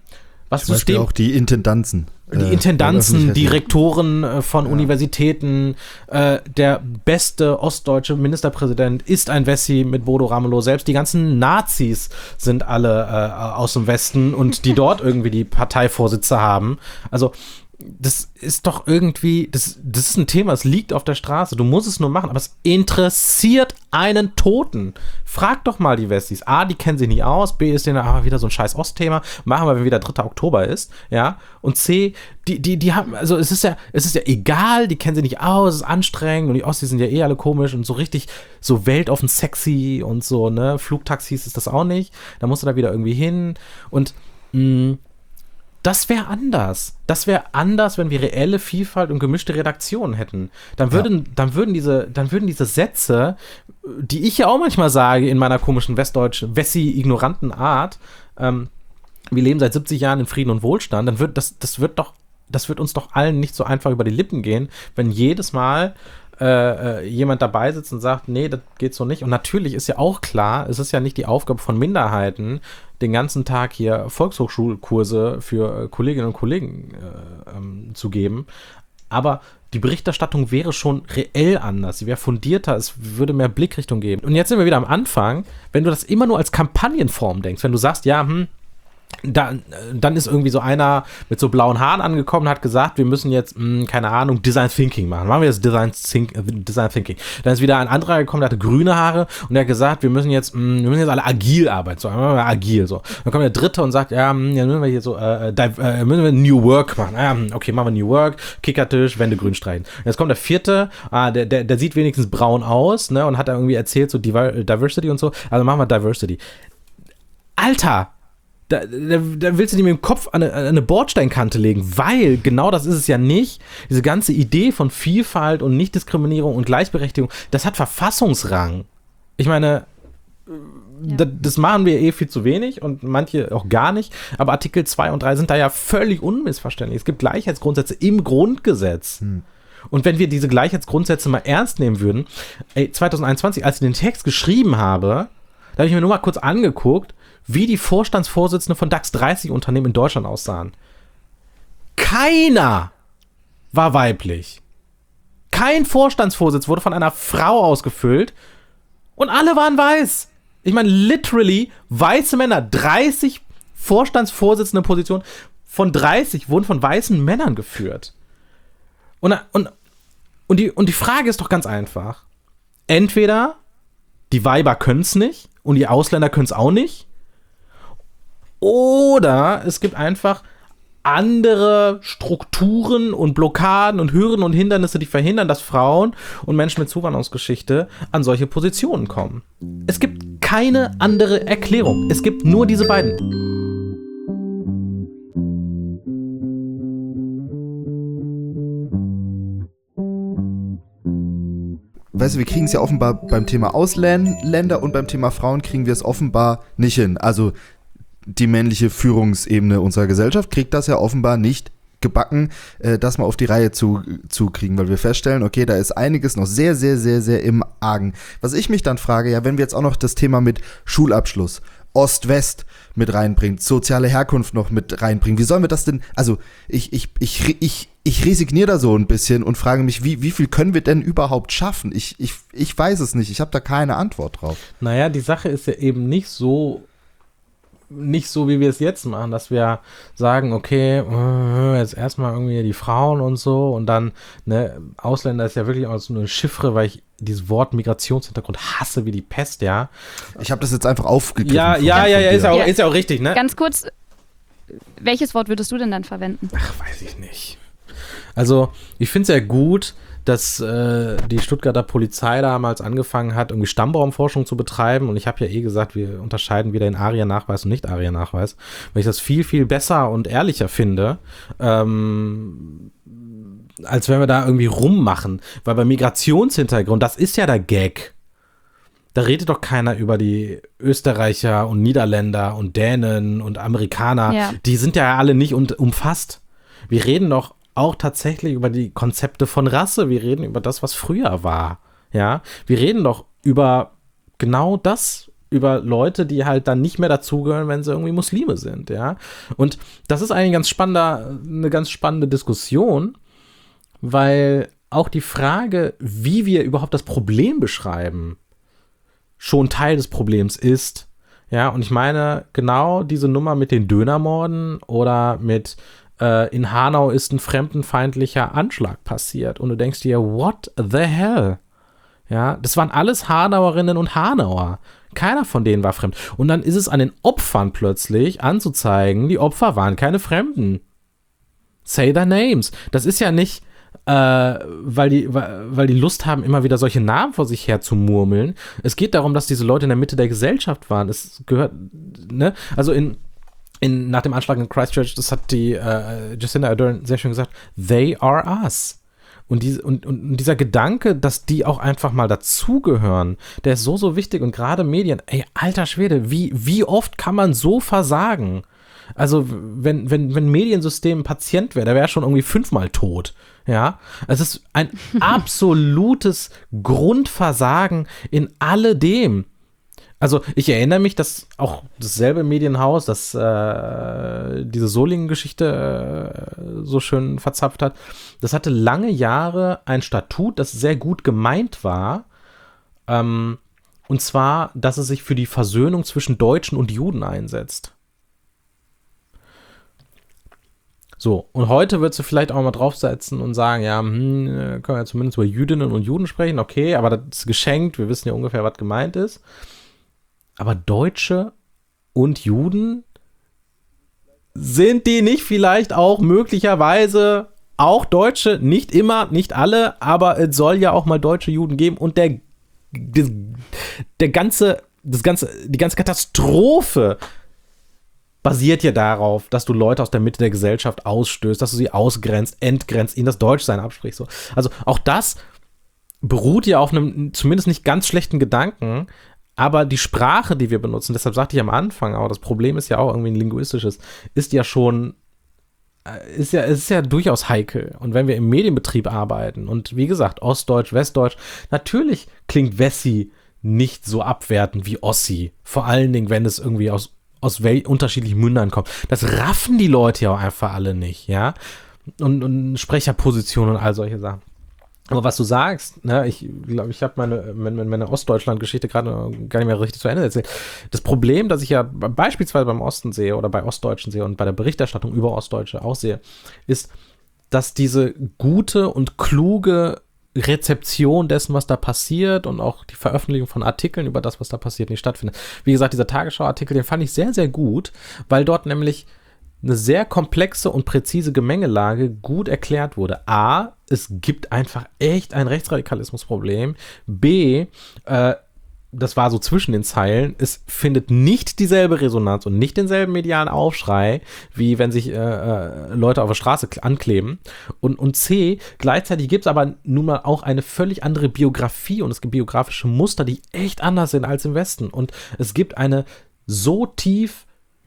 Was Zum Beispiel System, auch die Intendanzen. die äh, Intendanzen, die öffentlich-rechtlichen. Rektoren äh, von Ja. Universitäten, äh, der beste ostdeutsche Ministerpräsident ist ein Wessi mit Bodo Ramelow. Selbst die ganzen Nazis sind alle äh, aus dem Westen und die dort irgendwie die Parteivorsitze haben. Also das ist doch irgendwie, das, das ist ein Thema, es liegt auf der Straße. Du musst es nur machen, aber es interessiert einen Toten. Frag doch mal die Wessis. A, die kennen sich nicht aus. B, ist denen ah, wieder so ein scheiß Ostthema. Machen wir, wenn wieder dritter Oktober ist. Ja. Und C, die, die, die haben, also es ist ja, es ist ja egal, die kennen sich nicht aus, es ist anstrengend und die Ostis sind ja eh alle komisch und so richtig so weltoffen sexy und so, ne? Flugtaxis ist das auch nicht. Da musst du da wieder irgendwie hin. Und mh, das wäre anders. Das wäre anders, wenn wir reelle Vielfalt und gemischte Redaktionen hätten. Dann würden, ja. dann würden diese, dann würden diese Sätze, die ich ja auch manchmal sage in meiner komischen westdeutschen, wessi-ignoranten Art, ähm, wir leben seit siebzig Jahren in Frieden und Wohlstand, dann wird das, das wird doch, das wird uns doch allen nicht so einfach über die Lippen gehen, wenn jedes Mal äh, jemand dabei sitzt und sagt, nee, das geht so nicht. Und natürlich ist ja auch klar, es ist ja nicht die Aufgabe von Minderheiten, den ganzen Tag hier Volkshochschulkurse für äh, Kolleginnen und Kollegen äh, ähm, zu geben. Aber die Berichterstattung wäre schon reell anders. Sie wäre fundierter, es würde mehr Blickrichtung geben. Und jetzt sind wir wieder am Anfang, wenn du das immer nur als Kampagnenform denkst, wenn du sagst, ja, hm, Dann, dann ist irgendwie so einer mit so blauen Haaren angekommen und hat gesagt, wir müssen jetzt, mh, keine Ahnung, Design Thinking machen. Machen wir jetzt Design, Think, äh, Design Thinking. Dann ist wieder ein anderer gekommen, der hatte grüne Haare und der hat gesagt, wir müssen jetzt, mh, wir müssen jetzt alle agil arbeiten. So, agil, so. Dann kommt der Dritte und sagt, ja, mh, ja müssen wir hier so, äh, äh, müssen wir New Work machen. Ja, okay, machen wir New Work, Kickertisch, Wände grün streichen. Und jetzt kommt der Vierte, ah, der, der, der sieht wenigstens braun aus, ne, und hat da irgendwie erzählt, so Diversity und so. Also machen wir Diversity. Alter! Da, da, da willst du dir mit dem Kopf an eine, an eine Bordsteinkante legen, weil genau das ist es ja nicht. Diese ganze Idee von Vielfalt und Nichtdiskriminierung und Gleichberechtigung, das hat Verfassungsrang. Ich meine, ja. das, das machen wir eh viel zu wenig und manche auch gar nicht, aber Artikel zwei und drei sind da ja völlig unmissverständlich. Es gibt Gleichheitsgrundsätze im Grundgesetz. Hm. Und wenn wir diese Gleichheitsgrundsätze mal ernst nehmen würden, ey, zwanzig einundzwanzig, als ich den Text geschrieben habe, da habe ich mir nur mal kurz angeguckt, wie die Vorstandsvorsitzenden von DAX dreißig Unternehmen in Deutschland aussahen. Keiner war weiblich. Kein Vorstandsvorsitz wurde von einer Frau ausgefüllt und alle waren weiß. Ich meine, literally weiße Männer, dreißig Vorstandsvorsitzende Positionen von dreißig wurden von weißen Männern geführt. Und, und, und, die, und die Frage ist doch ganz einfach. Entweder die Weiber können es nicht und die Ausländer können es auch nicht. Oder es gibt einfach andere Strukturen und Blockaden und Hürden und Hindernisse, die verhindern, dass Frauen und Menschen mit Zuwanderungsgeschichte an solche Positionen kommen. Es gibt keine andere Erklärung. Es gibt nur diese beiden. Weißt du, wir kriegen es ja offenbar beim Thema Ausländer und beim Thema Frauen kriegen wir es offenbar nicht hin. Also die männliche Führungsebene unserer Gesellschaft kriegt das ja offenbar nicht gebacken, äh, das mal auf die Reihe zu, zu kriegen, weil wir feststellen, okay, da ist einiges noch sehr, sehr, sehr, sehr im Argen. Was ich mich dann frage, ja, wenn wir jetzt auch noch das Thema mit Schulabschluss, Ost-West mit reinbringen, soziale Herkunft noch mit reinbringen, wie sollen wir das denn, also ich, ich, ich, ich, ich resigniere da so ein bisschen und frage mich, wie, wie viel können wir denn überhaupt schaffen? Ich, ich, ich weiß es nicht, ich habe da keine Antwort drauf. Naja, die Sache ist ja eben nicht so nicht so, wie wir es jetzt machen, dass wir sagen, okay, jetzt erstmal irgendwie die Frauen und so und dann, ne, Ausländer ist ja wirklich auch so eine Chiffre, weil ich dieses Wort Migrationshintergrund hasse wie die Pest, ja. Ich habe das jetzt einfach aufgegriffen. Ja, ja, ja, ja, ist ja, auch, ist ja auch richtig, ne? Ganz kurz, welches Wort würdest du denn dann verwenden? Ach, weiß ich nicht. Also, ich finde es ja gut, dass äh, die Stuttgarter Polizei damals angefangen hat, irgendwie Stammbaumforschung zu betreiben. Und ich habe ja eh gesagt, wir unterscheiden wieder in ARIA-Nachweis und Nicht-ARIA-Nachweis, weil ich das viel, viel besser und ehrlicher finde, ähm, als wenn wir da irgendwie rummachen. Weil bei Migrationshintergrund, das ist ja der Gag. Da redet doch keiner über die Österreicher und Niederländer und Dänen und Amerikaner. Ja. Die sind ja alle nicht un- umfasst. Wir reden doch auch tatsächlich über die Konzepte von Rasse. Wir reden über das, was früher war. Ja, wir reden doch über genau das, über Leute, die halt dann nicht mehr dazugehören, wenn sie irgendwie Muslime sind, ja. Und das ist eigentlich ganz spannender, eine ganz spannende Diskussion, weil auch die Frage, wie wir überhaupt das Problem beschreiben, schon Teil des Problems ist. Ja, und ich meine, genau diese Nummer mit den Dönermorden oder mit äh, in Hanau ist ein fremdenfeindlicher Anschlag passiert und du denkst dir, what the hell? Ja, das waren alles Hanauerinnen und Hanauer. Keiner von denen war fremd. Und dann ist es an den Opfern plötzlich anzuzeigen, die Opfer waren keine Fremden. Say their names. Das ist ja nicht, äh, weil, die, weil die Lust haben, immer wieder solche Namen vor sich her zu murmeln. Es geht darum, dass diese Leute in der Mitte der Gesellschaft waren. Es gehört, ne? Also in, in, nach dem Anschlag in Christchurch, das hat die äh, Jacinda Ardern sehr schön gesagt, they are us. Und, diese, und, und dieser Gedanke, dass die auch einfach mal dazugehören, der ist so, so wichtig. Und gerade Medien, ey, alter Schwede, wie, wie oft kann man so versagen? Also, wenn, wenn, wenn ein Mediensystem ein Patient wäre, der wäre schon irgendwie fünfmal tot. Ja, es ist ein absolutes Grundversagen in alledem. Also, ich erinnere mich, dass auch dasselbe Medienhaus, das äh, diese Solingen-Geschichte äh, so schön verzapft hat, das hatte lange Jahre ein Statut, das sehr gut gemeint war. Ähm, und zwar, dass es sich für die Versöhnung zwischen Deutschen und Juden einsetzt. So, und heute würdest du vielleicht auch mal draufsetzen und sagen, ja, hm, können wir ja zumindest über Jüdinnen und Juden sprechen, okay, aber das ist geschenkt, wir wissen ja ungefähr, was gemeint ist. Aber Deutsche und Juden, sind die nicht vielleicht auch möglicherweise auch Deutsche? Nicht immer, nicht alle, aber es soll ja auch mal deutsche Juden geben. Und der, der, der ganze, das ganze, die ganze Katastrophe basiert ja darauf, dass du Leute aus der Mitte der Gesellschaft ausstößt, dass du sie ausgrenzt, entgrenzt, ihnen das Deutschsein absprichst. So. Also auch das beruht ja auf einem zumindest nicht ganz schlechten Gedanken. Aber die Sprache, die wir benutzen, deshalb sagte ich am Anfang, aber das Problem ist ja auch irgendwie ein linguistisches, ist ja schon, ist ja, ist ja durchaus heikel. Und wenn wir im Medienbetrieb arbeiten und wie gesagt, Ostdeutsch, Westdeutsch, natürlich klingt Wessi nicht so abwertend wie Ossi. Vor allen Dingen, wenn es irgendwie aus, aus wel- unterschiedlichen Mündern kommt. Das raffen die Leute ja auch einfach alle nicht, ja. Und, und Sprecherpositionen und all solche Sachen. Aber was du sagst, ne, ich glaube, ich habe meine, meine, meine Ostdeutschland-Geschichte gerade gar nicht mehr richtig zu Ende erzählt. Das Problem, das ich ja beispielsweise beim Osten sehe oder bei Ostdeutschen sehe und bei der Berichterstattung über Ostdeutsche auch sehe, ist, dass diese gute und kluge Rezeption dessen, was da passiert und auch die Veröffentlichung von Artikeln über das, was da passiert, nicht stattfindet. Wie gesagt, dieser Tagesschau-Artikel, den fand ich sehr, sehr gut, weil dort nämlich eine sehr komplexe und präzise Gemengelage gut erklärt wurde. A, es gibt einfach echt ein Rechtsradikalismusproblem. B, äh, das war so zwischen den Zeilen, es findet nicht dieselbe Resonanz und nicht denselben medialen Aufschrei, wie wenn sich äh, äh, Leute auf der Straße ankleben. Und, und C, gleichzeitig gibt es aber nun mal auch eine völlig andere Biografie und es gibt biografische Muster, die echt anders sind als im Westen. Und es gibt eine so tief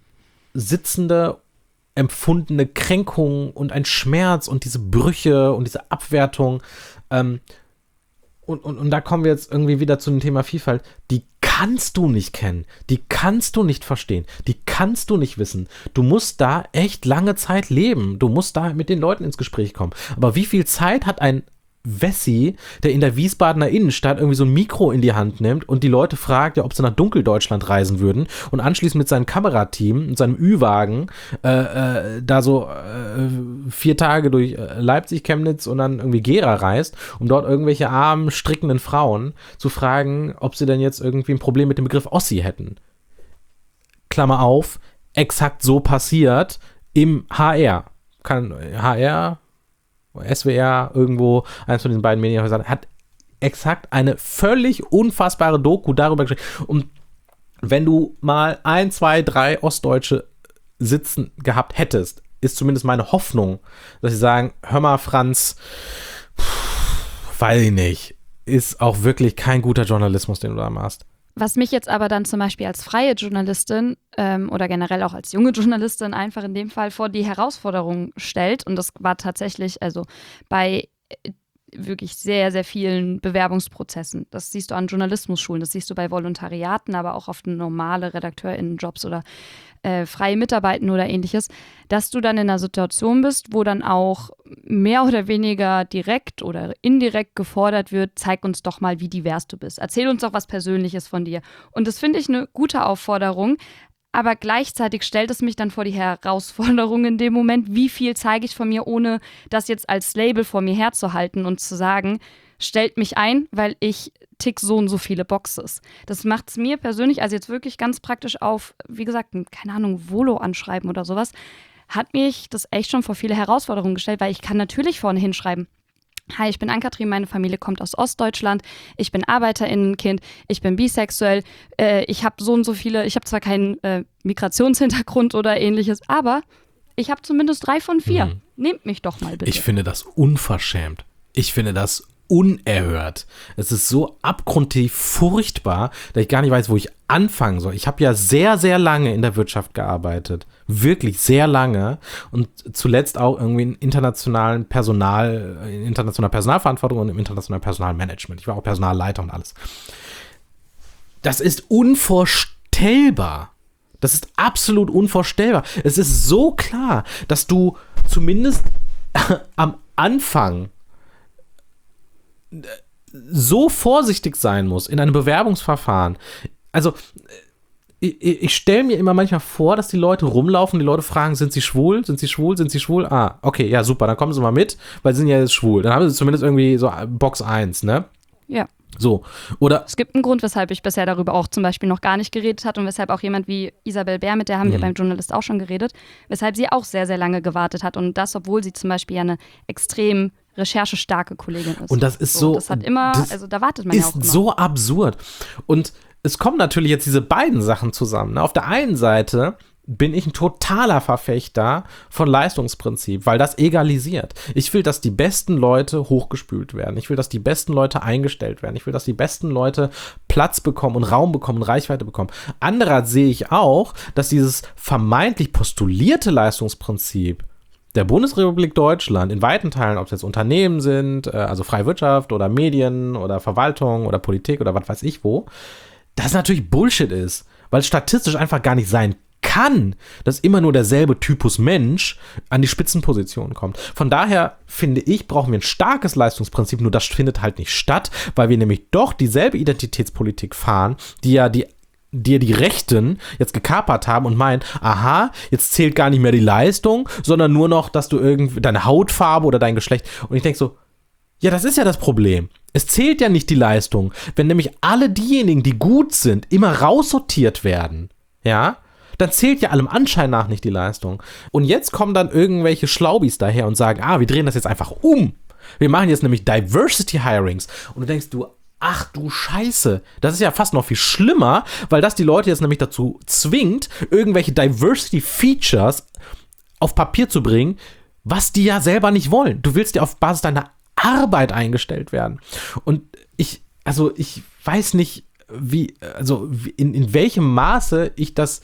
sitzende empfundene Kränkung und ein Schmerz und diese Brüche und diese Abwertung. Ähm, und, und, und da kommen wir jetzt irgendwie wieder zu dem Thema Vielfalt. Die kannst du nicht kennen. Die kannst du nicht verstehen. Die kannst du nicht wissen. Du musst da echt lange Zeit leben. Du musst da mit den Leuten ins Gespräch kommen. Aber wie viel Zeit hat ein Wessi, der in der Wiesbadener Innenstadt irgendwie so ein Mikro in die Hand nimmt und die Leute fragt, ja, ob sie nach Dunkeldeutschland reisen würden und anschließend mit seinem Kamerateam und seinem Ü-Wagen äh, äh, da so äh, vier Tage durch äh, Leipzig, Chemnitz und dann irgendwie Gera reist, um dort irgendwelche armen, strickenden Frauen zu fragen, ob sie denn jetzt irgendwie ein Problem mit dem Begriff Ossi hätten. Klammer auf, exakt so passiert im H R. Kann H R... S W R, irgendwo, eins von diesen beiden Medien, hat exakt eine völlig unfassbare Doku darüber geschrieben. Und wenn du mal ein, zwei, drei Ostdeutsche sitzen gehabt hättest, ist zumindest meine Hoffnung, dass sie sagen, hör mal, Franz, pff, weiß ich nicht, ist auch wirklich kein guter Journalismus, den du da machst. Was mich jetzt aber dann zum Beispiel als freie Journalistin ähm, oder generell auch als junge Journalistin einfach in dem Fall vor die Herausforderung stellt, und das war tatsächlich, also bei wirklich sehr, sehr vielen Bewerbungsprozessen. Das siehst du an Journalismusschulen, das siehst du bei Volontariaten, aber auch auf normale RedakteurInnen-Jobs oder äh, freie Mitarbeiten oder ähnliches, dass du dann in einer Situation bist, wo dann auch mehr oder weniger direkt oder indirekt gefordert wird, zeig uns doch mal, wie divers du bist. Erzähl uns doch was Persönliches von dir. Und das finde ich eine gute Aufforderung, aber gleichzeitig stellt es mich dann vor die Herausforderung in dem Moment, wie viel zeige ich von mir, ohne das jetzt als Label vor mir herzuhalten und zu sagen, stellt mich ein, weil ich tick so und so viele Boxes. Das macht es mir persönlich, also jetzt wirklich ganz praktisch auf, wie gesagt, ein, keine Ahnung, Volo anschreiben oder sowas, hat mich das echt schon vor viele Herausforderungen gestellt, weil ich kann natürlich vorne hinschreiben, hi, ich bin Ann-Kathrin, meine Familie kommt aus Ostdeutschland, ich bin ArbeiterInnenkind, ich bin bisexuell, äh, ich habe so und so viele, ich habe zwar keinen äh, Migrationshintergrund oder ähnliches, aber ich habe zumindest drei von vier. Mhm. Nehmt mich doch mal bitte. Ich finde das unverschämt. Ich finde das unerhört. Es ist so abgrundtief furchtbar, dass ich gar nicht weiß, wo ich anfangen soll. Ich habe ja sehr, sehr lange in der Wirtschaft gearbeitet. Wirklich sehr lange. Und zuletzt auch irgendwie in internationalen Personal, in internationaler Personalverantwortung und im internationalen Personalmanagement. Ich war auch Personalleiter und alles. Das ist unvorstellbar. Das ist absolut unvorstellbar. Es ist so klar, dass du zumindest am Anfang so vorsichtig sein muss in einem Bewerbungsverfahren. Also ich, ich stelle mir immer manchmal vor, dass die Leute rumlaufen, die Leute fragen, sind sie schwul, sind sie schwul, sind sie schwul? Ah, okay, ja super, dann kommen sie mal mit, weil sie sind ja jetzt schwul. Dann haben sie zumindest irgendwie so Box eins, ne? Ja. So, oder? Es gibt einen Grund, weshalb ich bisher darüber auch zum Beispiel noch gar nicht geredet habe und weshalb auch jemand wie Isabel Bär, mit der haben mhm. wir beim Journalist auch schon geredet, weshalb sie auch sehr, sehr lange gewartet hat und das, obwohl sie zum Beispiel ja eine extrem recherchestarke Kollegin ist. Und das ist so, so das hat immer, also da wartet man ja auch immer. Ist so absurd. Und es kommen natürlich jetzt diese beiden Sachen zusammen. Auf der einen Seite bin ich ein totaler Verfechter von Leistungsprinzip, weil das egalisiert. Ich will, dass die besten Leute hochgespült werden. Ich will, dass die besten Leute eingestellt werden. Ich will, dass die besten Leute Platz bekommen und Raum bekommen und Reichweite bekommen. Andererseits sehe ich auch, dass dieses vermeintlich postulierte Leistungsprinzip der Bundesrepublik Deutschland in weiten Teilen, ob es jetzt Unternehmen sind, also freie Wirtschaft oder Medien oder Verwaltung oder Politik oder was weiß ich wo, das natürlich Bullshit ist, weil es statistisch einfach gar nicht sein kann, dass immer nur derselbe Typus Mensch an die Spitzenposition kommt. Von daher finde ich, brauchen wir ein starkes Leistungsprinzip, nur das findet halt nicht statt, weil wir nämlich doch dieselbe Identitätspolitik fahren, die ja die die die Rechten jetzt gekapert haben und meinen, aha, jetzt zählt gar nicht mehr die Leistung, sondern nur noch, dass du irgendwie deine Hautfarbe oder dein Geschlecht. Und ich denke so, ja, das ist ja das Problem. Es zählt ja nicht die Leistung. Wenn nämlich alle diejenigen, die gut sind, immer raussortiert werden, ja, dann zählt ja allem Anschein nach nicht die Leistung. Und jetzt kommen dann irgendwelche Schlaubis daher und sagen, ah, wir drehen das jetzt einfach um. Wir machen jetzt nämlich Diversity Hirings. Und du denkst, du, ach du Scheiße, das ist ja fast noch viel schlimmer, weil das die Leute jetzt nämlich dazu zwingt, irgendwelche Diversity Features auf Papier zu bringen, was die ja selber nicht wollen. Du willst ja auf Basis deiner Arbeit eingestellt werden. Und ich, also ich weiß nicht, wie, also in, in welchem Maße ich das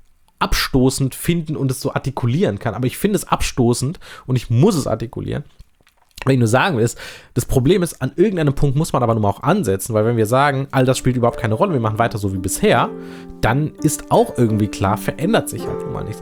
abstoßend finden und es so artikulieren kann. Aber ich finde es abstoßend und ich muss es artikulieren. Wenn ich nur sagen will, ist, das Problem ist, an irgendeinem Punkt muss man aber nun mal auch ansetzen, weil wenn wir sagen, all das spielt überhaupt keine Rolle, wir machen weiter so wie bisher, dann ist auch irgendwie klar, verändert sich halt nun mal nichts.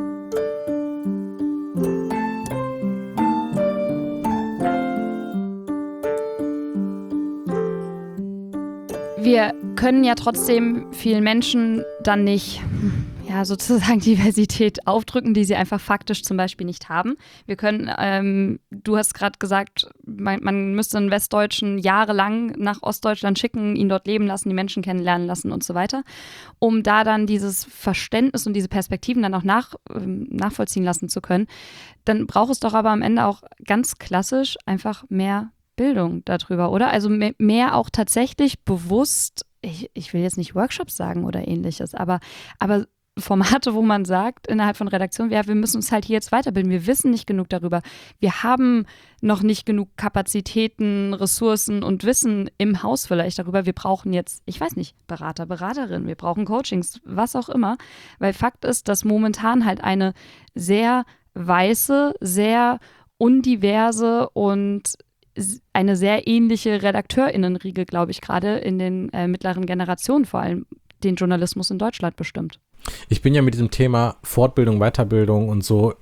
Wir können ja trotzdem vielen Menschen dann nicht ja, sozusagen Diversität aufdrücken, die sie einfach faktisch zum Beispiel nicht haben. Wir können, ähm, du hast gerade gesagt, man, man müsste einen Westdeutschen jahrelang nach Ostdeutschland schicken, ihn dort leben lassen, die Menschen kennenlernen lassen und so weiter, um da dann dieses Verständnis und diese Perspektiven dann auch nach, ähm, nachvollziehen lassen zu können. Dann braucht es doch aber am Ende auch ganz klassisch einfach mehr Bildung darüber, oder? Also mehr, mehr auch tatsächlich bewusst, ich, ich will jetzt nicht Workshops sagen oder ähnliches, aber, aber Formate, wo man sagt, innerhalb von Redaktionen, ja, wir müssen uns halt hier jetzt weiterbilden, wir wissen nicht genug darüber, wir haben noch nicht genug Kapazitäten, Ressourcen und Wissen im Haus vielleicht darüber, wir brauchen jetzt, ich weiß nicht, Berater, Beraterinnen, wir brauchen Coachings, was auch immer, weil Fakt ist, dass momentan halt eine sehr weiße, sehr undiverse und eine sehr ähnliche RedakteurInnenriege, glaube ich, gerade in den äh, mittleren Generationen vor allem den Journalismus in Deutschland bestimmt. Ich bin ja mit diesem Thema Fortbildung, Weiterbildung und so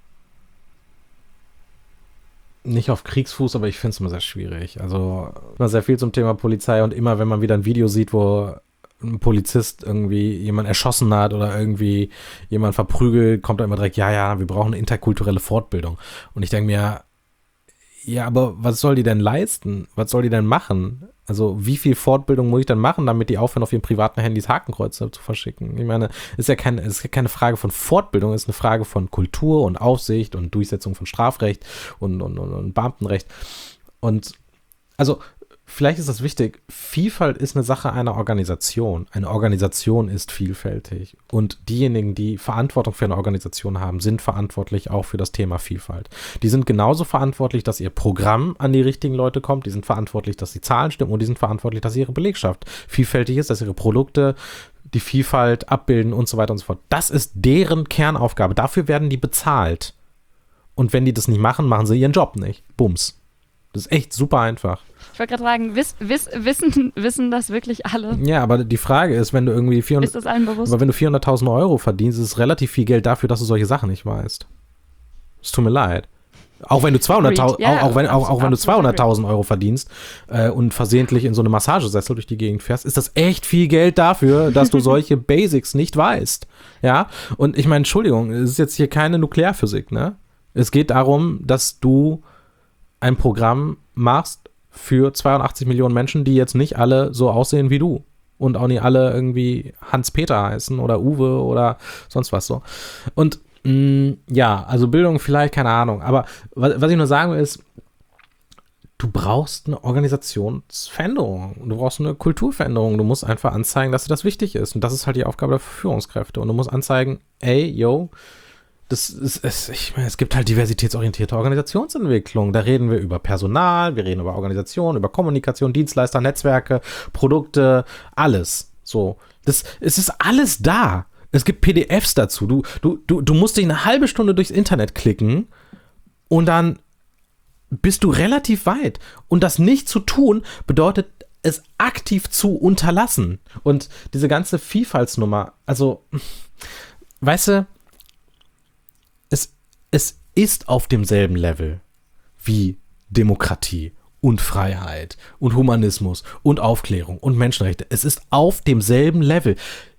nicht auf Kriegsfuß, aber ich finde es immer sehr schwierig. Also immer sehr viel zum Thema Polizei und immer, wenn man wieder ein Video sieht, wo ein Polizist irgendwie jemand erschossen hat oder irgendwie jemand verprügelt, kommt da immer direkt, ja, ja, wir brauchen eine interkulturelle Fortbildung. Und ich denke mir, ja, aber was soll die denn leisten? Was soll die denn machen? Also wie viel Fortbildung muss ich dann machen, damit die aufhören, auf ihren privaten Handys Hakenkreuze zu verschicken? Ich meine, ist ja keine, ist ja keine Frage von Fortbildung, ist eine Frage von Kultur und Aufsicht und Durchsetzung von Strafrecht und, und, und, und Beamtenrecht. Und also vielleicht ist das wichtig, Vielfalt ist eine Sache einer Organisation. Eine Organisation ist vielfältig. Und diejenigen, die Verantwortung für eine Organisation haben, sind verantwortlich auch für das Thema Vielfalt. Die sind genauso verantwortlich, dass ihr Programm an die richtigen Leute kommt. Die sind verantwortlich, dass die Zahlen stimmen. Und die sind verantwortlich, dass ihre Belegschaft vielfältig ist, dass ihre Produkte die Vielfalt abbilden und so weiter und so fort. Das ist deren Kernaufgabe. Dafür werden die bezahlt. Und wenn die das nicht machen, machen sie ihren Job nicht. Bums. Das ist echt super einfach. Ich wollte gerade sagen, wiss, wiss, wissen, wissen das wirklich alle? Ja, aber die Frage ist, wenn du irgendwie vierhundert, ist das allen bewusst? Aber wenn du vierhunderttausend Euro verdienst, ist es relativ viel Geld dafür, dass du solche Sachen nicht weißt. Es tut mir leid. Auch wenn du zweihunderttausend, ja, auch, auch wenn, auch, auch wenn du absolut zweihunderttausend Euro verdienst äh, und versehentlich in so eine Massagesessel durch die Gegend fährst, ist das echt viel Geld dafür, dass du solche Basics nicht weißt. Ja, und ich meine, Entschuldigung, es ist jetzt hier keine Nuklearphysik, ne? Es geht darum, dass du ein Programm machst für zweiundachtzig Millionen Menschen, die jetzt nicht alle so aussehen wie du und auch nicht alle irgendwie Hans-Peter heißen oder Uwe oder sonst was so. Und mh, ja, also Bildung vielleicht, keine Ahnung, aber was, was ich nur sagen will ist, du brauchst eine Organisationsveränderung, du brauchst eine Kulturveränderung, du musst einfach anzeigen, dass dir das wichtig ist und das ist halt die Aufgabe der Führungskräfte und du musst anzeigen, ey, yo, Das ist, es, ich meine, es gibt halt diversitätsorientierte Organisationsentwicklung. Da reden wir über Personal, wir reden über Organisation, über Kommunikation, Dienstleister, Netzwerke, Produkte, alles. So, das, es ist alles da. Es gibt P D Fs dazu. Du, du, du, du musst dich eine halbe Stunde durchs Internet klicken und dann bist du relativ weit. Und das nicht zu tun, bedeutet es aktiv zu unterlassen. Und diese ganze Vielfaltsnummer, also, weißt du, Es, es ist auf demselben Level wie Demokratie und Freiheit und Humanismus und Aufklärung und Menschenrechte. Es ist auf demselben Level.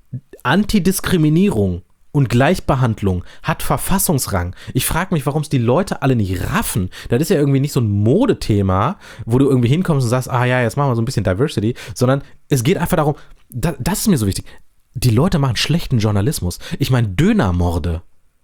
Antidiskriminierung und Gleichbehandlung hat Verfassungsrang. Ich frage mich, warum es die Leute alle nicht raffen. Das ist ja irgendwie nicht so ein Modethema, wo du irgendwie hinkommst und sagst, ah ja, jetzt machen wir so ein bisschen Diversity, sondern es geht einfach darum, das, das ist mir so wichtig. Die Leute machen schlechten Journalismus. Ich meine, Dönermorde.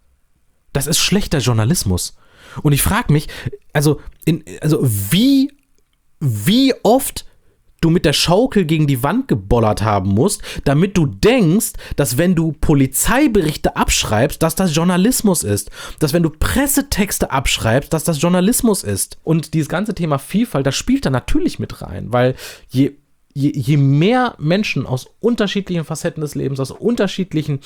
Das ist schlechter Journalismus. Und ich frage mich, also, in, also wie, wie oft du mit der Schaukel gegen die Wand gebollert haben musst, damit du denkst, dass wenn du Polizeiberichte abschreibst, dass das Journalismus ist. Dass wenn du Pressetexte abschreibst, dass das Journalismus ist. Und dieses ganze Thema Vielfalt, das spielt da natürlich mit rein, weil je, je, je mehr Menschen aus unterschiedlichen Facetten des Lebens, aus unterschiedlichen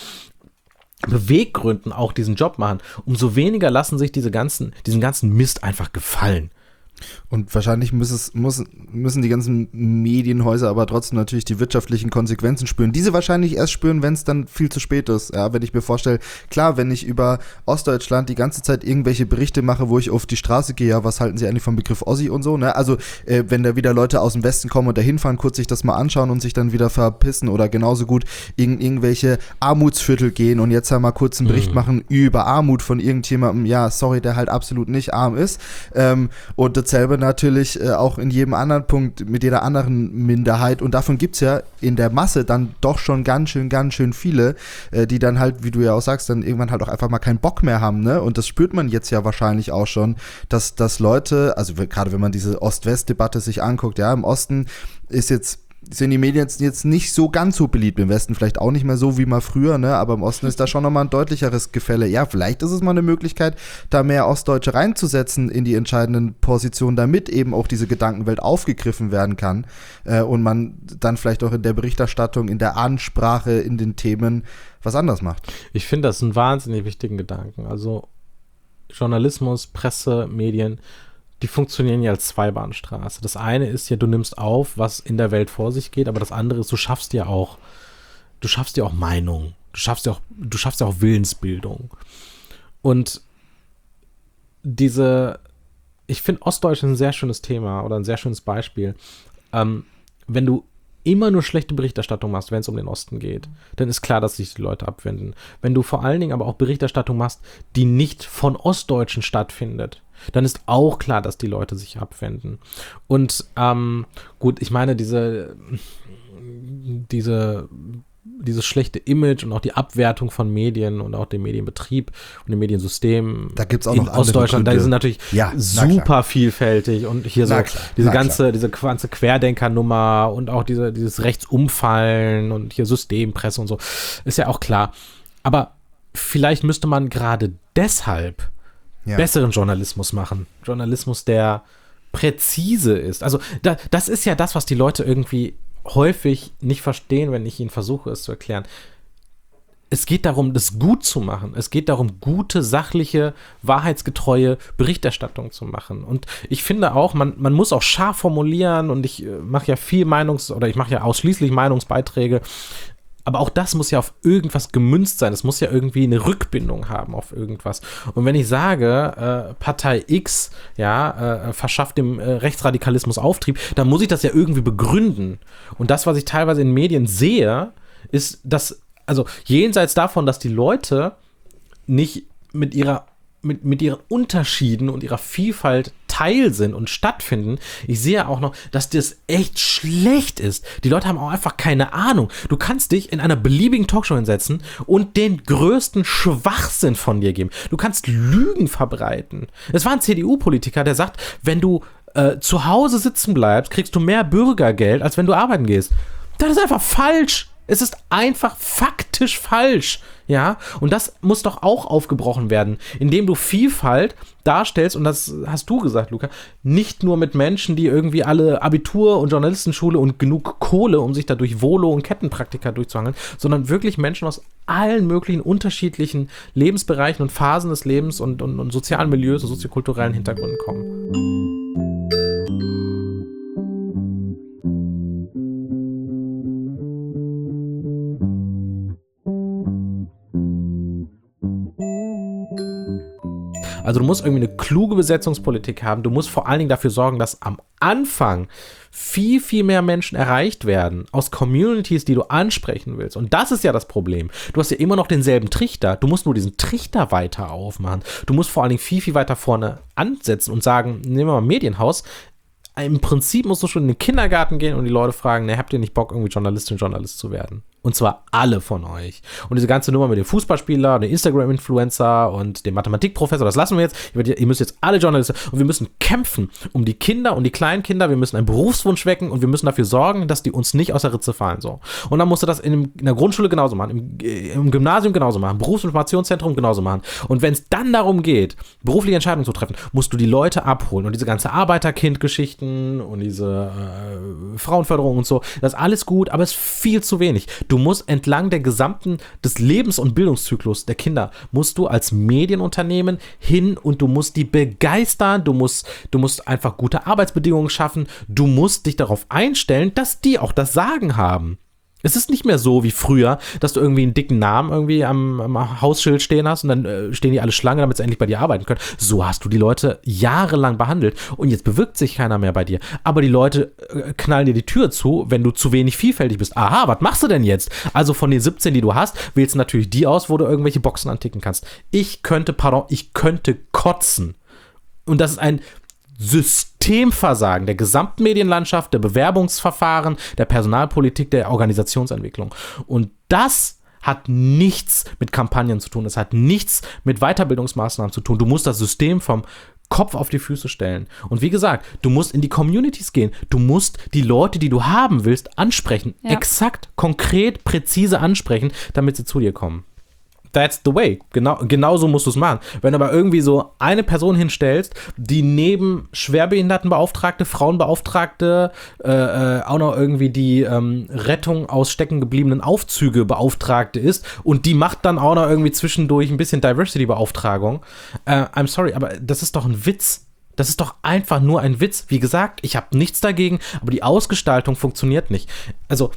Beweggründen auch diesen Job machen, umso weniger lassen sich diese ganzen, diesen ganzen Mist einfach gefallen. Und wahrscheinlich muss es, muss, müssen die ganzen Medienhäuser aber trotzdem natürlich die wirtschaftlichen Konsequenzen spüren. Diese wahrscheinlich erst spüren, wenn es dann viel zu spät ist. Ja, wenn ich mir vorstelle, klar, wenn ich über Ostdeutschland die ganze Zeit irgendwelche Berichte mache, wo ich auf die Straße gehe, ja, was halten Sie eigentlich vom Begriff Ossi und so, ne? Also, äh, wenn da wieder Leute aus dem Westen kommen und da hinfahren, kurz sich das mal anschauen und sich dann wieder verpissen oder genauso gut in irgendwelche Armutsviertel gehen und jetzt einmal kurz einen Bericht mhm. machen über Armut von irgendjemandem, ja, sorry, der halt absolut nicht arm ist. Ähm, und das selber natürlich äh, auch in jedem anderen Punkt mit jeder anderen Minderheit und davon gibt es ja in der Masse dann doch schon ganz schön, ganz schön viele, äh, die dann halt, wie du ja auch sagst, dann irgendwann halt auch einfach mal keinen Bock mehr haben, ne? Und das spürt man jetzt ja wahrscheinlich auch schon, dass, dass Leute, also gerade wenn man diese Ost-West-Debatte sich anguckt, ja, im Osten ist jetzt sind die Medien jetzt nicht so ganz so beliebt, im Westen vielleicht auch nicht mehr so wie mal früher, ne? Aber im Osten ist da schon nochmal ein deutlicheres Gefälle. Ja, vielleicht ist es mal eine Möglichkeit, da mehr Ostdeutsche reinzusetzen in die entscheidenden Positionen, damit eben auch diese Gedankenwelt aufgegriffen werden kann äh, und man dann vielleicht auch in der Berichterstattung, in der Ansprache, in den Themen was anders macht. Ich finde das einen wahnsinnig wichtigen Gedanken. Also Journalismus, Presse, Medien, die funktionieren ja als Zweibahnstraße. Das eine ist ja, du nimmst auf, was in der Welt vor sich geht, aber das andere ist, du schaffst ja auch, du schaffst ja auch Meinung, du schaffst ja auch, du schaffst ja auch Willensbildung. Und diese, ich finde Ostdeutschland ein sehr schönes Thema oder ein sehr schönes Beispiel. Ähm, wenn du immer nur schlechte Berichterstattung machst, wenn es um den Osten geht, dann ist klar, dass sich die Leute abwenden. Wenn du vor allen Dingen aber auch Berichterstattung machst, die nicht von Ostdeutschen stattfindet, dann ist auch klar, dass die Leute sich abwenden. Und ähm, gut, ich meine, diese, diese, dieses schlechte Image und auch die Abwertung von Medien und auch dem Medienbetrieb und dem Mediensystem da gibt's auch in noch andere Ostdeutschland, Gründe. da sind natürlich Ja, super vielfältig und hier so Na klar, diese na ganze, klar. diese ganze Querdenkernummer und auch diese, dieses Rechtsumfallen und hier Systempresse und so, ist ja auch klar. Aber vielleicht müsste man gerade deshalb Ja. besseren Journalismus machen. Journalismus, der präzise ist. Also da, das ist ja das, was die Leute irgendwie häufig nicht verstehen, wenn ich ihnen versuche, es zu erklären. Es geht darum, das gut zu machen. Es geht darum, gute, sachliche, wahrheitsgetreue Berichterstattung zu machen. Und ich finde auch, man, man muss auch scharf formulieren und ich äh, mache ja viel Meinungs- oder ich mache ja ausschließlich Meinungsbeiträge. Aber auch das muss ja auf irgendwas gemünzt sein. Es muss ja irgendwie eine Rückbindung haben auf irgendwas. Und wenn ich sage, äh, Partei X, ja, äh, verschafft dem äh, Rechtsradikalismus Auftrieb, dann muss ich das ja irgendwie begründen. Und das, was ich teilweise in Medien sehe, ist, dass, also jenseits davon, dass die Leute nicht mit ihrer Mit, mit ihren Unterschieden und ihrer Vielfalt Teil sind und stattfinden. Ich sehe auch noch, dass das echt schlecht ist. Die Leute haben auch einfach keine Ahnung. Du kannst dich in einer beliebigen Talkshow hinsetzen und den größten Schwachsinn von dir geben. Du kannst Lügen verbreiten. Es war ein C D U-Politiker, der sagt, wenn du äh, zu Hause sitzen bleibst, kriegst du mehr Bürgergeld, als wenn du arbeiten gehst. Das ist einfach falsch. Es ist einfach faktisch falsch, ja, und das muss doch auch aufgebrochen werden, indem du Vielfalt darstellst, und das hast du gesagt, Luca, nicht nur mit Menschen, die irgendwie alle Abitur und Journalistenschule und genug Kohle, um sich da durch Volo und Kettenpraktika durchzuhangeln, sondern wirklich Menschen aus allen möglichen unterschiedlichen Lebensbereichen und Phasen des Lebens und, und, und sozialen Milieus und soziokulturellen Hintergründen kommen. Also du musst irgendwie eine kluge Besetzungspolitik haben. Du musst vor allen Dingen dafür sorgen, dass am Anfang viel, viel mehr Menschen erreicht werden aus Communities, die du ansprechen willst. Und das ist ja das Problem. Du hast ja immer noch denselben Trichter. Du musst nur diesen Trichter weiter aufmachen. Du musst vor allen Dingen viel, viel weiter vorne ansetzen und sagen, nehmen wir mal Medienhaus. Im Prinzip musst du schon in den Kindergarten gehen und die Leute fragen, ne, habt ihr nicht Bock, irgendwie Journalistin, Journalist zu werden? Und zwar alle von euch. Und diese ganze Nummer mit dem Fußballspieler, dem Instagram-Influencer und dem Mathematikprofessor, das lassen wir jetzt. Ihr müsst jetzt alle Journalisten, und wir müssen kämpfen um die Kinder und die Kleinkinder. Wir müssen einen Berufswunsch wecken und wir müssen dafür sorgen, dass die uns nicht aus der Ritze fallen. So. Und dann musst du das in, in der Grundschule genauso machen, im, im Gymnasium genauso machen, Berufsinformationszentrum genauso machen. Und wenn es dann darum geht, berufliche Entscheidungen zu treffen, musst du die Leute abholen. Und diese ganze Arbeiterkind-Geschichten und diese äh, Frauenförderung und so, das ist alles gut, aber es ist viel zu wenig. Du musst entlang der gesamten, des Lebens- und Bildungszyklus der Kinder, musst du als Medienunternehmen hin und du musst die begeistern, du musst, du musst einfach gute Arbeitsbedingungen schaffen, du musst dich darauf einstellen, dass die auch das Sagen haben. Es ist nicht mehr so wie früher, dass du irgendwie einen dicken Namen irgendwie am, am Hausschild stehen hast und dann äh, stehen die alle Schlange, damit sie endlich bei dir arbeiten können. So hast du die Leute jahrelang behandelt und jetzt bewirkt sich keiner mehr bei dir. Aber die Leute äh, knallen dir die Tür zu, wenn du zu wenig vielfältig bist. Aha, was machst du denn jetzt? Also von den siebzehn, die du hast, wählst du natürlich die aus, wo du irgendwelche Boxen anticken kannst. Ich könnte, pardon, ich könnte kotzen. Und das ist ein Systemversagen der gesamten Medienlandschaft, der Bewerbungsverfahren, der Personalpolitik, der Organisationsentwicklung. Und das hat nichts mit Kampagnen zu tun. Es hat nichts mit Weiterbildungsmaßnahmen zu tun. Du musst das System vom Kopf auf die Füße stellen. Und wie gesagt, du musst in die Communities gehen. Du musst die Leute, die du haben willst, ansprechen. Ja. Exakt, konkret, präzise ansprechen, damit sie zu dir kommen. That's the way. Genau, genauso musst du es machen. Wenn du aber irgendwie so eine Person hinstellst, die neben Schwerbehindertenbeauftragte, Frauenbeauftragte, äh, äh, auch noch irgendwie die ähm, Rettung aus stecken gebliebenen Aufzüge Beauftragte ist und die macht dann auch noch irgendwie zwischendurch ein bisschen Diversity-Beauftragung. Äh, I'm sorry, aber das ist doch ein Witz. Das ist doch einfach nur ein Witz. Wie gesagt, ich habe nichts dagegen, aber die Ausgestaltung funktioniert nicht. Also,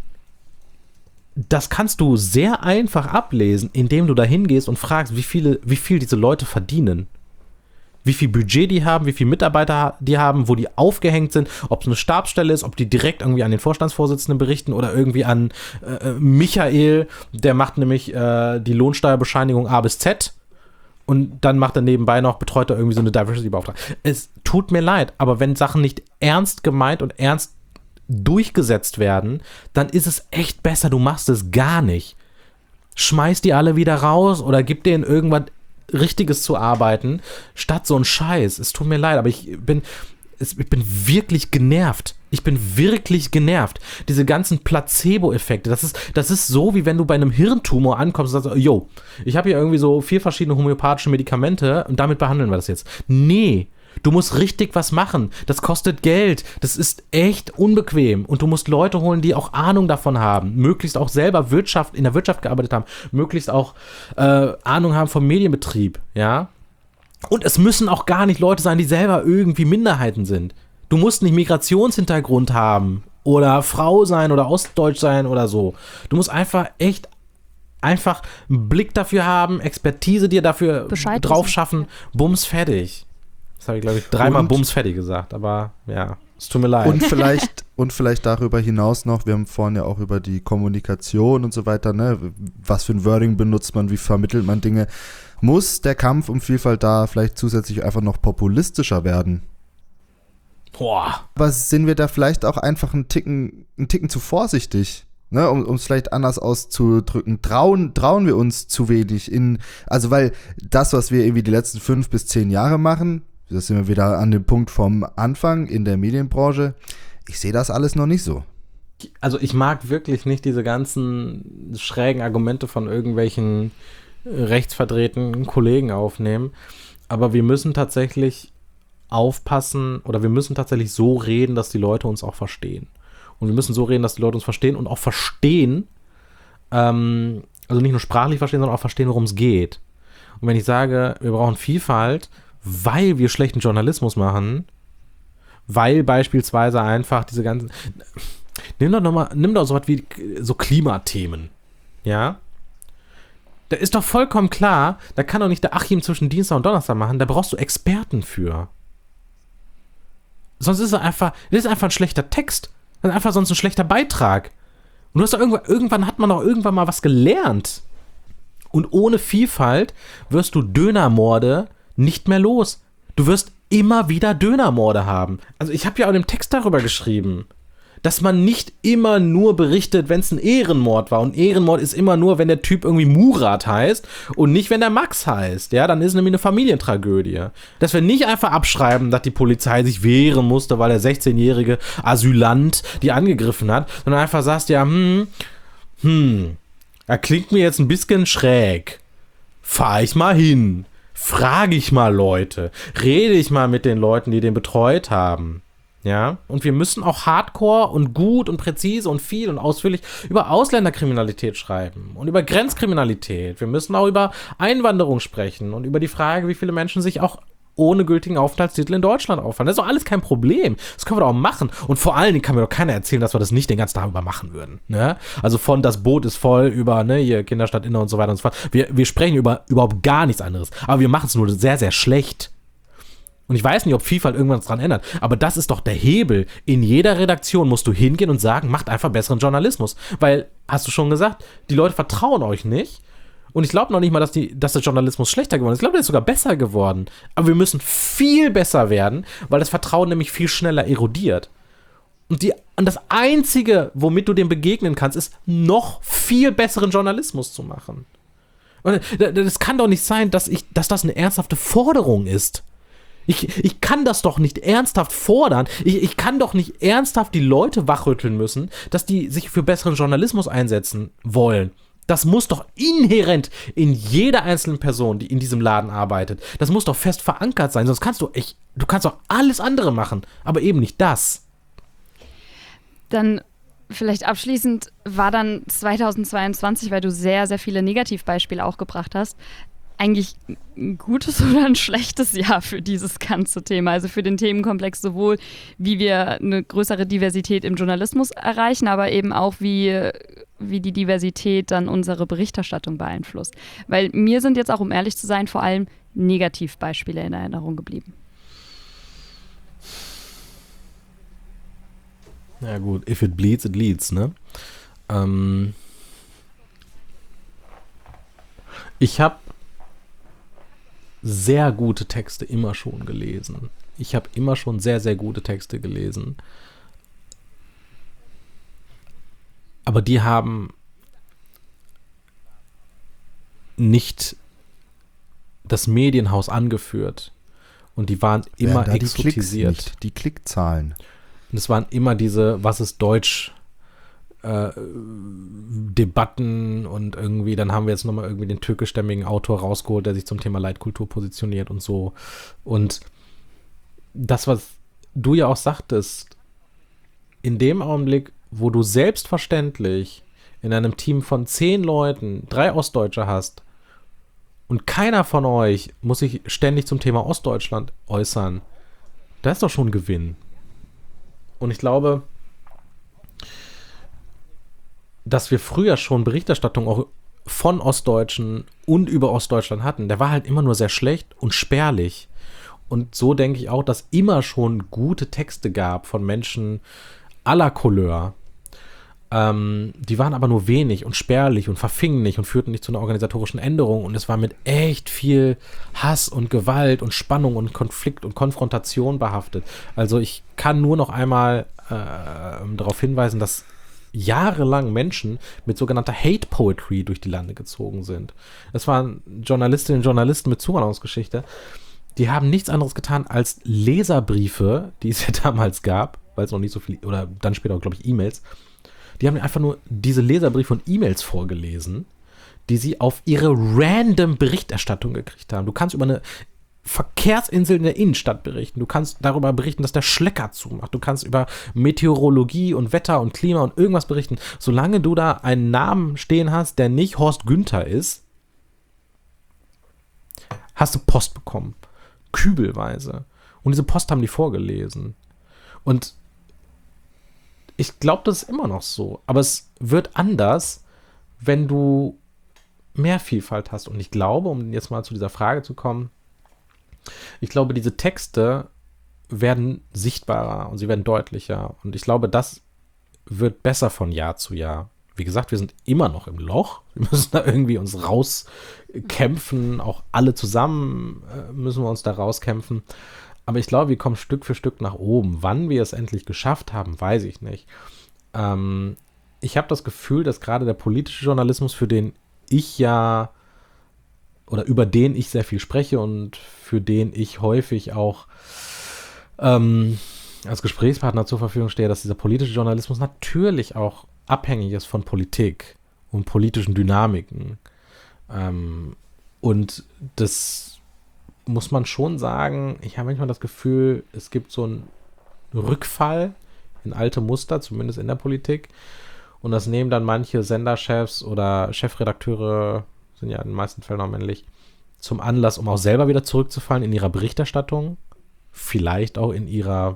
das kannst du sehr einfach ablesen, indem du da hingehst und fragst, wie viele, wie viel diese Leute verdienen. Wie viel Budget die haben, wie viele Mitarbeiter die haben, wo die aufgehängt sind, ob es eine Stabsstelle ist, ob die direkt irgendwie an den Vorstandsvorsitzenden berichten oder irgendwie an äh, Michael, der macht nämlich äh, die Lohnsteuerbescheinigung A bis Z und dann macht er nebenbei noch, betreut er irgendwie so eine Diversity-Beauftragte. Es tut mir leid, aber wenn Sachen nicht ernst gemeint und ernst durchgesetzt werden, dann ist es echt besser, du machst es gar nicht. Schmeiß die alle wieder raus oder gib denen irgendwas Richtiges zu arbeiten, statt so ein Scheiß. Es tut mir leid, aber ich bin, ich bin wirklich genervt. Ich bin wirklich genervt. Diese ganzen Placebo-Effekte, das ist, das ist so, wie wenn du bei einem Hirntumor ankommst und sagst, yo, ich habe hier irgendwie so vier verschiedene homöopathische Medikamente und damit behandeln wir das jetzt. Nee, du musst richtig was machen. Das kostet Geld. Das ist echt unbequem. Und du musst Leute holen, die auch Ahnung davon haben. Möglichst auch selber Wirtschaft, in der Wirtschaft gearbeitet haben. Möglichst auch äh, Ahnung haben vom Medienbetrieb. Ja? Und es müssen auch gar nicht Leute sein, die selber irgendwie Minderheiten sind. Du musst nicht Migrationshintergrund haben. Oder Frau sein oder Ostdeutsch sein oder so. Du musst einfach echt einfach einen Blick dafür haben, Expertise dir dafür Bescheid drauf wissen. schaffen. Bums, fertig. Das habe ich, glaube ich, dreimal Und- Bums fertig gesagt, aber ja, es tut mir leid. Und vielleicht, und vielleicht darüber hinaus noch, wir haben vorhin ja auch über die Kommunikation und so weiter, ne? Was für ein Wording benutzt man, wie vermittelt man Dinge. Muss der Kampf um Vielfalt da vielleicht zusätzlich einfach noch populistischer werden? Boah. Aber sind wir da vielleicht auch einfach einen Ticken, einen Ticken zu vorsichtig? Ne, um es vielleicht anders auszudrücken, trauen, trauen wir uns zu wenig in, also weil das, was wir irgendwie die letzten fünf bis zehn Jahre machen, das sind wir wieder an dem Punkt vom Anfang in der Medienbranche, ich sehe das alles noch nicht so. Also ich mag wirklich nicht diese ganzen schrägen Argumente von irgendwelchen rechtsverdrehten Kollegen aufnehmen, aber wir müssen tatsächlich aufpassen oder wir müssen tatsächlich so reden, dass die Leute uns auch verstehen. Und wir müssen so reden, dass die Leute uns verstehen und auch verstehen, ähm, also nicht nur sprachlich verstehen, sondern auch verstehen, worum es geht. Und wenn ich sage, wir brauchen Vielfalt, weil wir schlechten Journalismus machen, weil beispielsweise einfach diese ganzen, nimm doch nochmal, nimm doch so was wie so Klimathemen, ja? Da ist doch vollkommen klar, da kann doch nicht der Achim zwischen Dienstag und Donnerstag machen, da brauchst du Experten für. Sonst ist es einfach, das ist einfach ein schlechter Text. Das ist einfach sonst ein schlechter Beitrag. Und du hast doch irgendwann, irgendwann hat man doch irgendwann mal was gelernt. Und ohne Vielfalt wirst du Dönermorde nicht mehr los. Du wirst immer wieder Dönermorde haben. Also ich habe ja auch im Text darüber geschrieben, dass man nicht immer nur berichtet, wenn es ein Ehrenmord war. Und Ehrenmord ist immer nur, wenn der Typ irgendwie Murat heißt und nicht, wenn der Max heißt. Ja, dann ist es nämlich eine Familientragödie. Dass wir nicht einfach abschreiben, dass die Polizei sich wehren musste, weil der sechzehnjährige Asylant die angegriffen hat, sondern einfach sagst, ja, hm, hm, er klingt mir jetzt ein bisschen schräg. Fahr ich mal hin. Frage ich mal Leute. Rede ich mal mit den Leuten, die den betreut haben. Ja, und wir müssen auch hardcore und gut und präzise und viel und ausführlich über Ausländerkriminalität schreiben und über Grenzkriminalität. Wir müssen auch über Einwanderung sprechen und über die Frage, wie viele Menschen sich auch ohne gültigen Aufenthaltstitel in Deutschland aufhalten. Das ist doch alles kein Problem. Das können wir doch auch machen. Und vor allen Dingen kann mir doch keiner erzählen, dass wir das nicht den ganzen Tag über machen würden. Ne? Also von das Boot ist voll über ne, hier Kinderstadt Inner und so weiter und so fort. Wir, wir sprechen über überhaupt gar nichts anderes. Aber wir machen es nur sehr, sehr schlecht. Und ich weiß nicht, ob Vielfalt irgendwas dran ändert, aber das ist doch der Hebel. In jeder Redaktion musst du hingehen und sagen, macht einfach besseren Journalismus. Weil, hast du schon gesagt, die Leute vertrauen euch nicht. Und ich glaube noch nicht mal, dass, die, dass der Journalismus schlechter geworden ist. Ich glaube, der ist sogar besser geworden. Aber wir müssen viel besser werden, weil das Vertrauen nämlich viel schneller erodiert. Und, die, und das Einzige, womit du dem begegnen kannst, ist, noch viel besseren Journalismus zu machen. Und das kann doch nicht sein, dass, ich, dass das eine ernsthafte Forderung ist. Ich, ich kann das doch nicht ernsthaft fordern. Ich, ich kann doch nicht ernsthaft die Leute wachrütteln müssen, dass die sich für besseren Journalismus einsetzen wollen. Das muss doch inhärent in jeder einzelnen Person, die in diesem Laden arbeitet, das muss doch fest verankert sein. Sonst kannst du echt, du kannst doch alles andere machen, aber eben nicht das. Dann vielleicht abschließend war dann zweitausendzweiundzwanzig, weil du sehr, sehr viele Negativbeispiele auch gebracht hast, eigentlich ein gutes oder ein schlechtes Jahr für dieses ganze Thema, also für den Themenkomplex sowohl, wie wir eine größere Diversität im Journalismus erreichen, aber eben auch, wie, wie die Diversität dann unsere Berichterstattung beeinflusst. Weil mir sind jetzt auch, um ehrlich zu sein, vor allem Negativbeispiele in Erinnerung geblieben. Ja gut, if it bleeds, it leads, ne? Ähm ich habe sehr gute Texte immer schon gelesen. Ich habe immer schon sehr, sehr gute Texte gelesen. Aber die haben nicht das Medienhaus angeführt. Und die waren immer da exotisiert. Die, Klicks nicht, die Klickzahlen. Und es waren immer diese, was ist Deutsch, äh, Debatten und irgendwie, dann haben wir jetzt nochmal irgendwie den türkischstämmigen Autor rausgeholt, der sich zum Thema Leitkultur positioniert und so. Und das, was du ja auch sagtest, in dem Augenblick, wo du selbstverständlich in einem Team von zehn Leuten drei Ostdeutsche hast und keiner von euch muss sich ständig zum Thema Ostdeutschland äußern, da ist doch schon ein Gewinn. Und ich glaube, dass wir früher schon Berichterstattung auch von Ostdeutschen und über Ostdeutschland hatten, der war halt immer nur sehr schlecht und spärlich. Und so denke ich auch, dass immer schon gute Texte gab von Menschen aller Couleur. Ähm, die waren aber nur wenig und spärlich und verfingen nicht und führten nicht zu einer organisatorischen Änderung. Und es war mit echt viel Hass und Gewalt und Spannung und Konflikt und Konfrontation behaftet. Also ich kann nur noch einmal äh, darauf hinweisen, dass jahrelang Menschen mit sogenannter Hate Poetry durch die Lande gezogen sind. Das waren Journalistinnen und Journalisten mit Zuwanderungsgeschichte. Die haben nichts anderes getan als Leserbriefe, die es ja damals gab, weil es noch nicht so viel, oder dann später auch, glaube ich, E-Mails. Die haben einfach nur diese Leserbriefe und E-Mails vorgelesen, die sie auf ihre random Berichterstattung gekriegt haben. Du kannst über eine Verkehrsinsel in der Innenstadt berichten. Du kannst darüber berichten, dass der Schlecker zumacht. Du kannst über Meteorologie und Wetter und Klima und irgendwas berichten. Solange du da einen Namen stehen hast, der nicht Horst Günther ist, hast du Post bekommen. Kübelweise. Und diese Post haben die vorgelesen. Und ich glaube, das ist immer noch so. Aber es wird anders, wenn du mehr Vielfalt hast. Und ich glaube, um jetzt mal zu dieser Frage zu kommen, ich glaube, diese Texte werden sichtbarer und sie werden deutlicher. Und ich glaube, das wird besser von Jahr zu Jahr. Wie gesagt, wir sind immer noch im Loch. Wir müssen da irgendwie uns rauskämpfen. Auch alle zusammen müssen wir uns da rauskämpfen. Aber ich glaube, wir kommen Stück für Stück nach oben. Wann wir es endlich geschafft haben, weiß ich nicht. Ähm, ich habe das Gefühl, dass gerade der politische Journalismus, für den ich ja oder über den ich sehr viel spreche und für den ich häufig auch ähm, als Gesprächspartner zur Verfügung stehe, dass dieser politische Journalismus natürlich auch abhängig ist von Politik und politischen Dynamiken. Ähm, und das muss man schon sagen, ich habe manchmal das Gefühl, es gibt so einen Rückfall in alte Muster, zumindest in der Politik. Und das nehmen dann manche Senderchefs oder Chefredakteure, sind ja in den meisten Fällen auch männlich, zum Anlass, um auch selber wieder zurückzufallen in ihrer Berichterstattung, vielleicht auch in ihrer,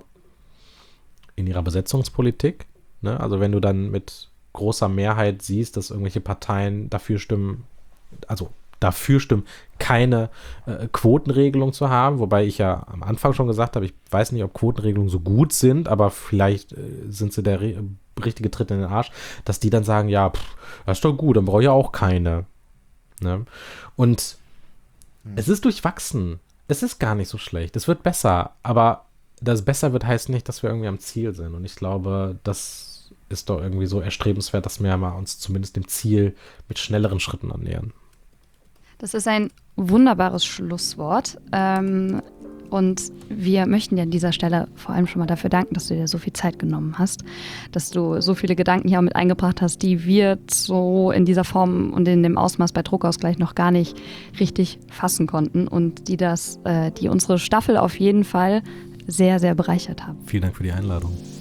in ihrer Besetzungspolitik. Ne? Also wenn du dann mit großer Mehrheit siehst, dass irgendwelche Parteien dafür stimmen, also dafür stimmen, keine äh, Quotenregelung zu haben, wobei ich ja am Anfang schon gesagt habe, ich weiß nicht, ob Quotenregelungen so gut sind, aber vielleicht äh, sind sie der re- richtige Tritt in den Arsch, dass die dann sagen, ja, pff, das ist doch gut, dann brauche ich ja auch keine. Ne? Und hm. es ist durchwachsen. Es ist gar nicht so schlecht. Es wird besser, aber das besser wird heißt nicht, dass wir irgendwie am Ziel sind. Und ich glaube, das ist doch irgendwie so erstrebenswert, dass wir mal uns zumindest dem Ziel mit schnelleren Schritten annähern. Das ist ein wunderbares Schlusswort. Ähm, und wir möchten dir an dieser Stelle vor allem schon mal dafür danken, dass du dir so viel Zeit genommen hast, dass du so viele Gedanken hier auch mit eingebracht hast, die wir so in dieser Form und in dem Ausmaß bei Druckausgleich noch gar nicht richtig fassen konnten und die das, äh, die unsere Staffel auf jeden Fall sehr, sehr bereichert haben. Vielen Dank für die Einladung.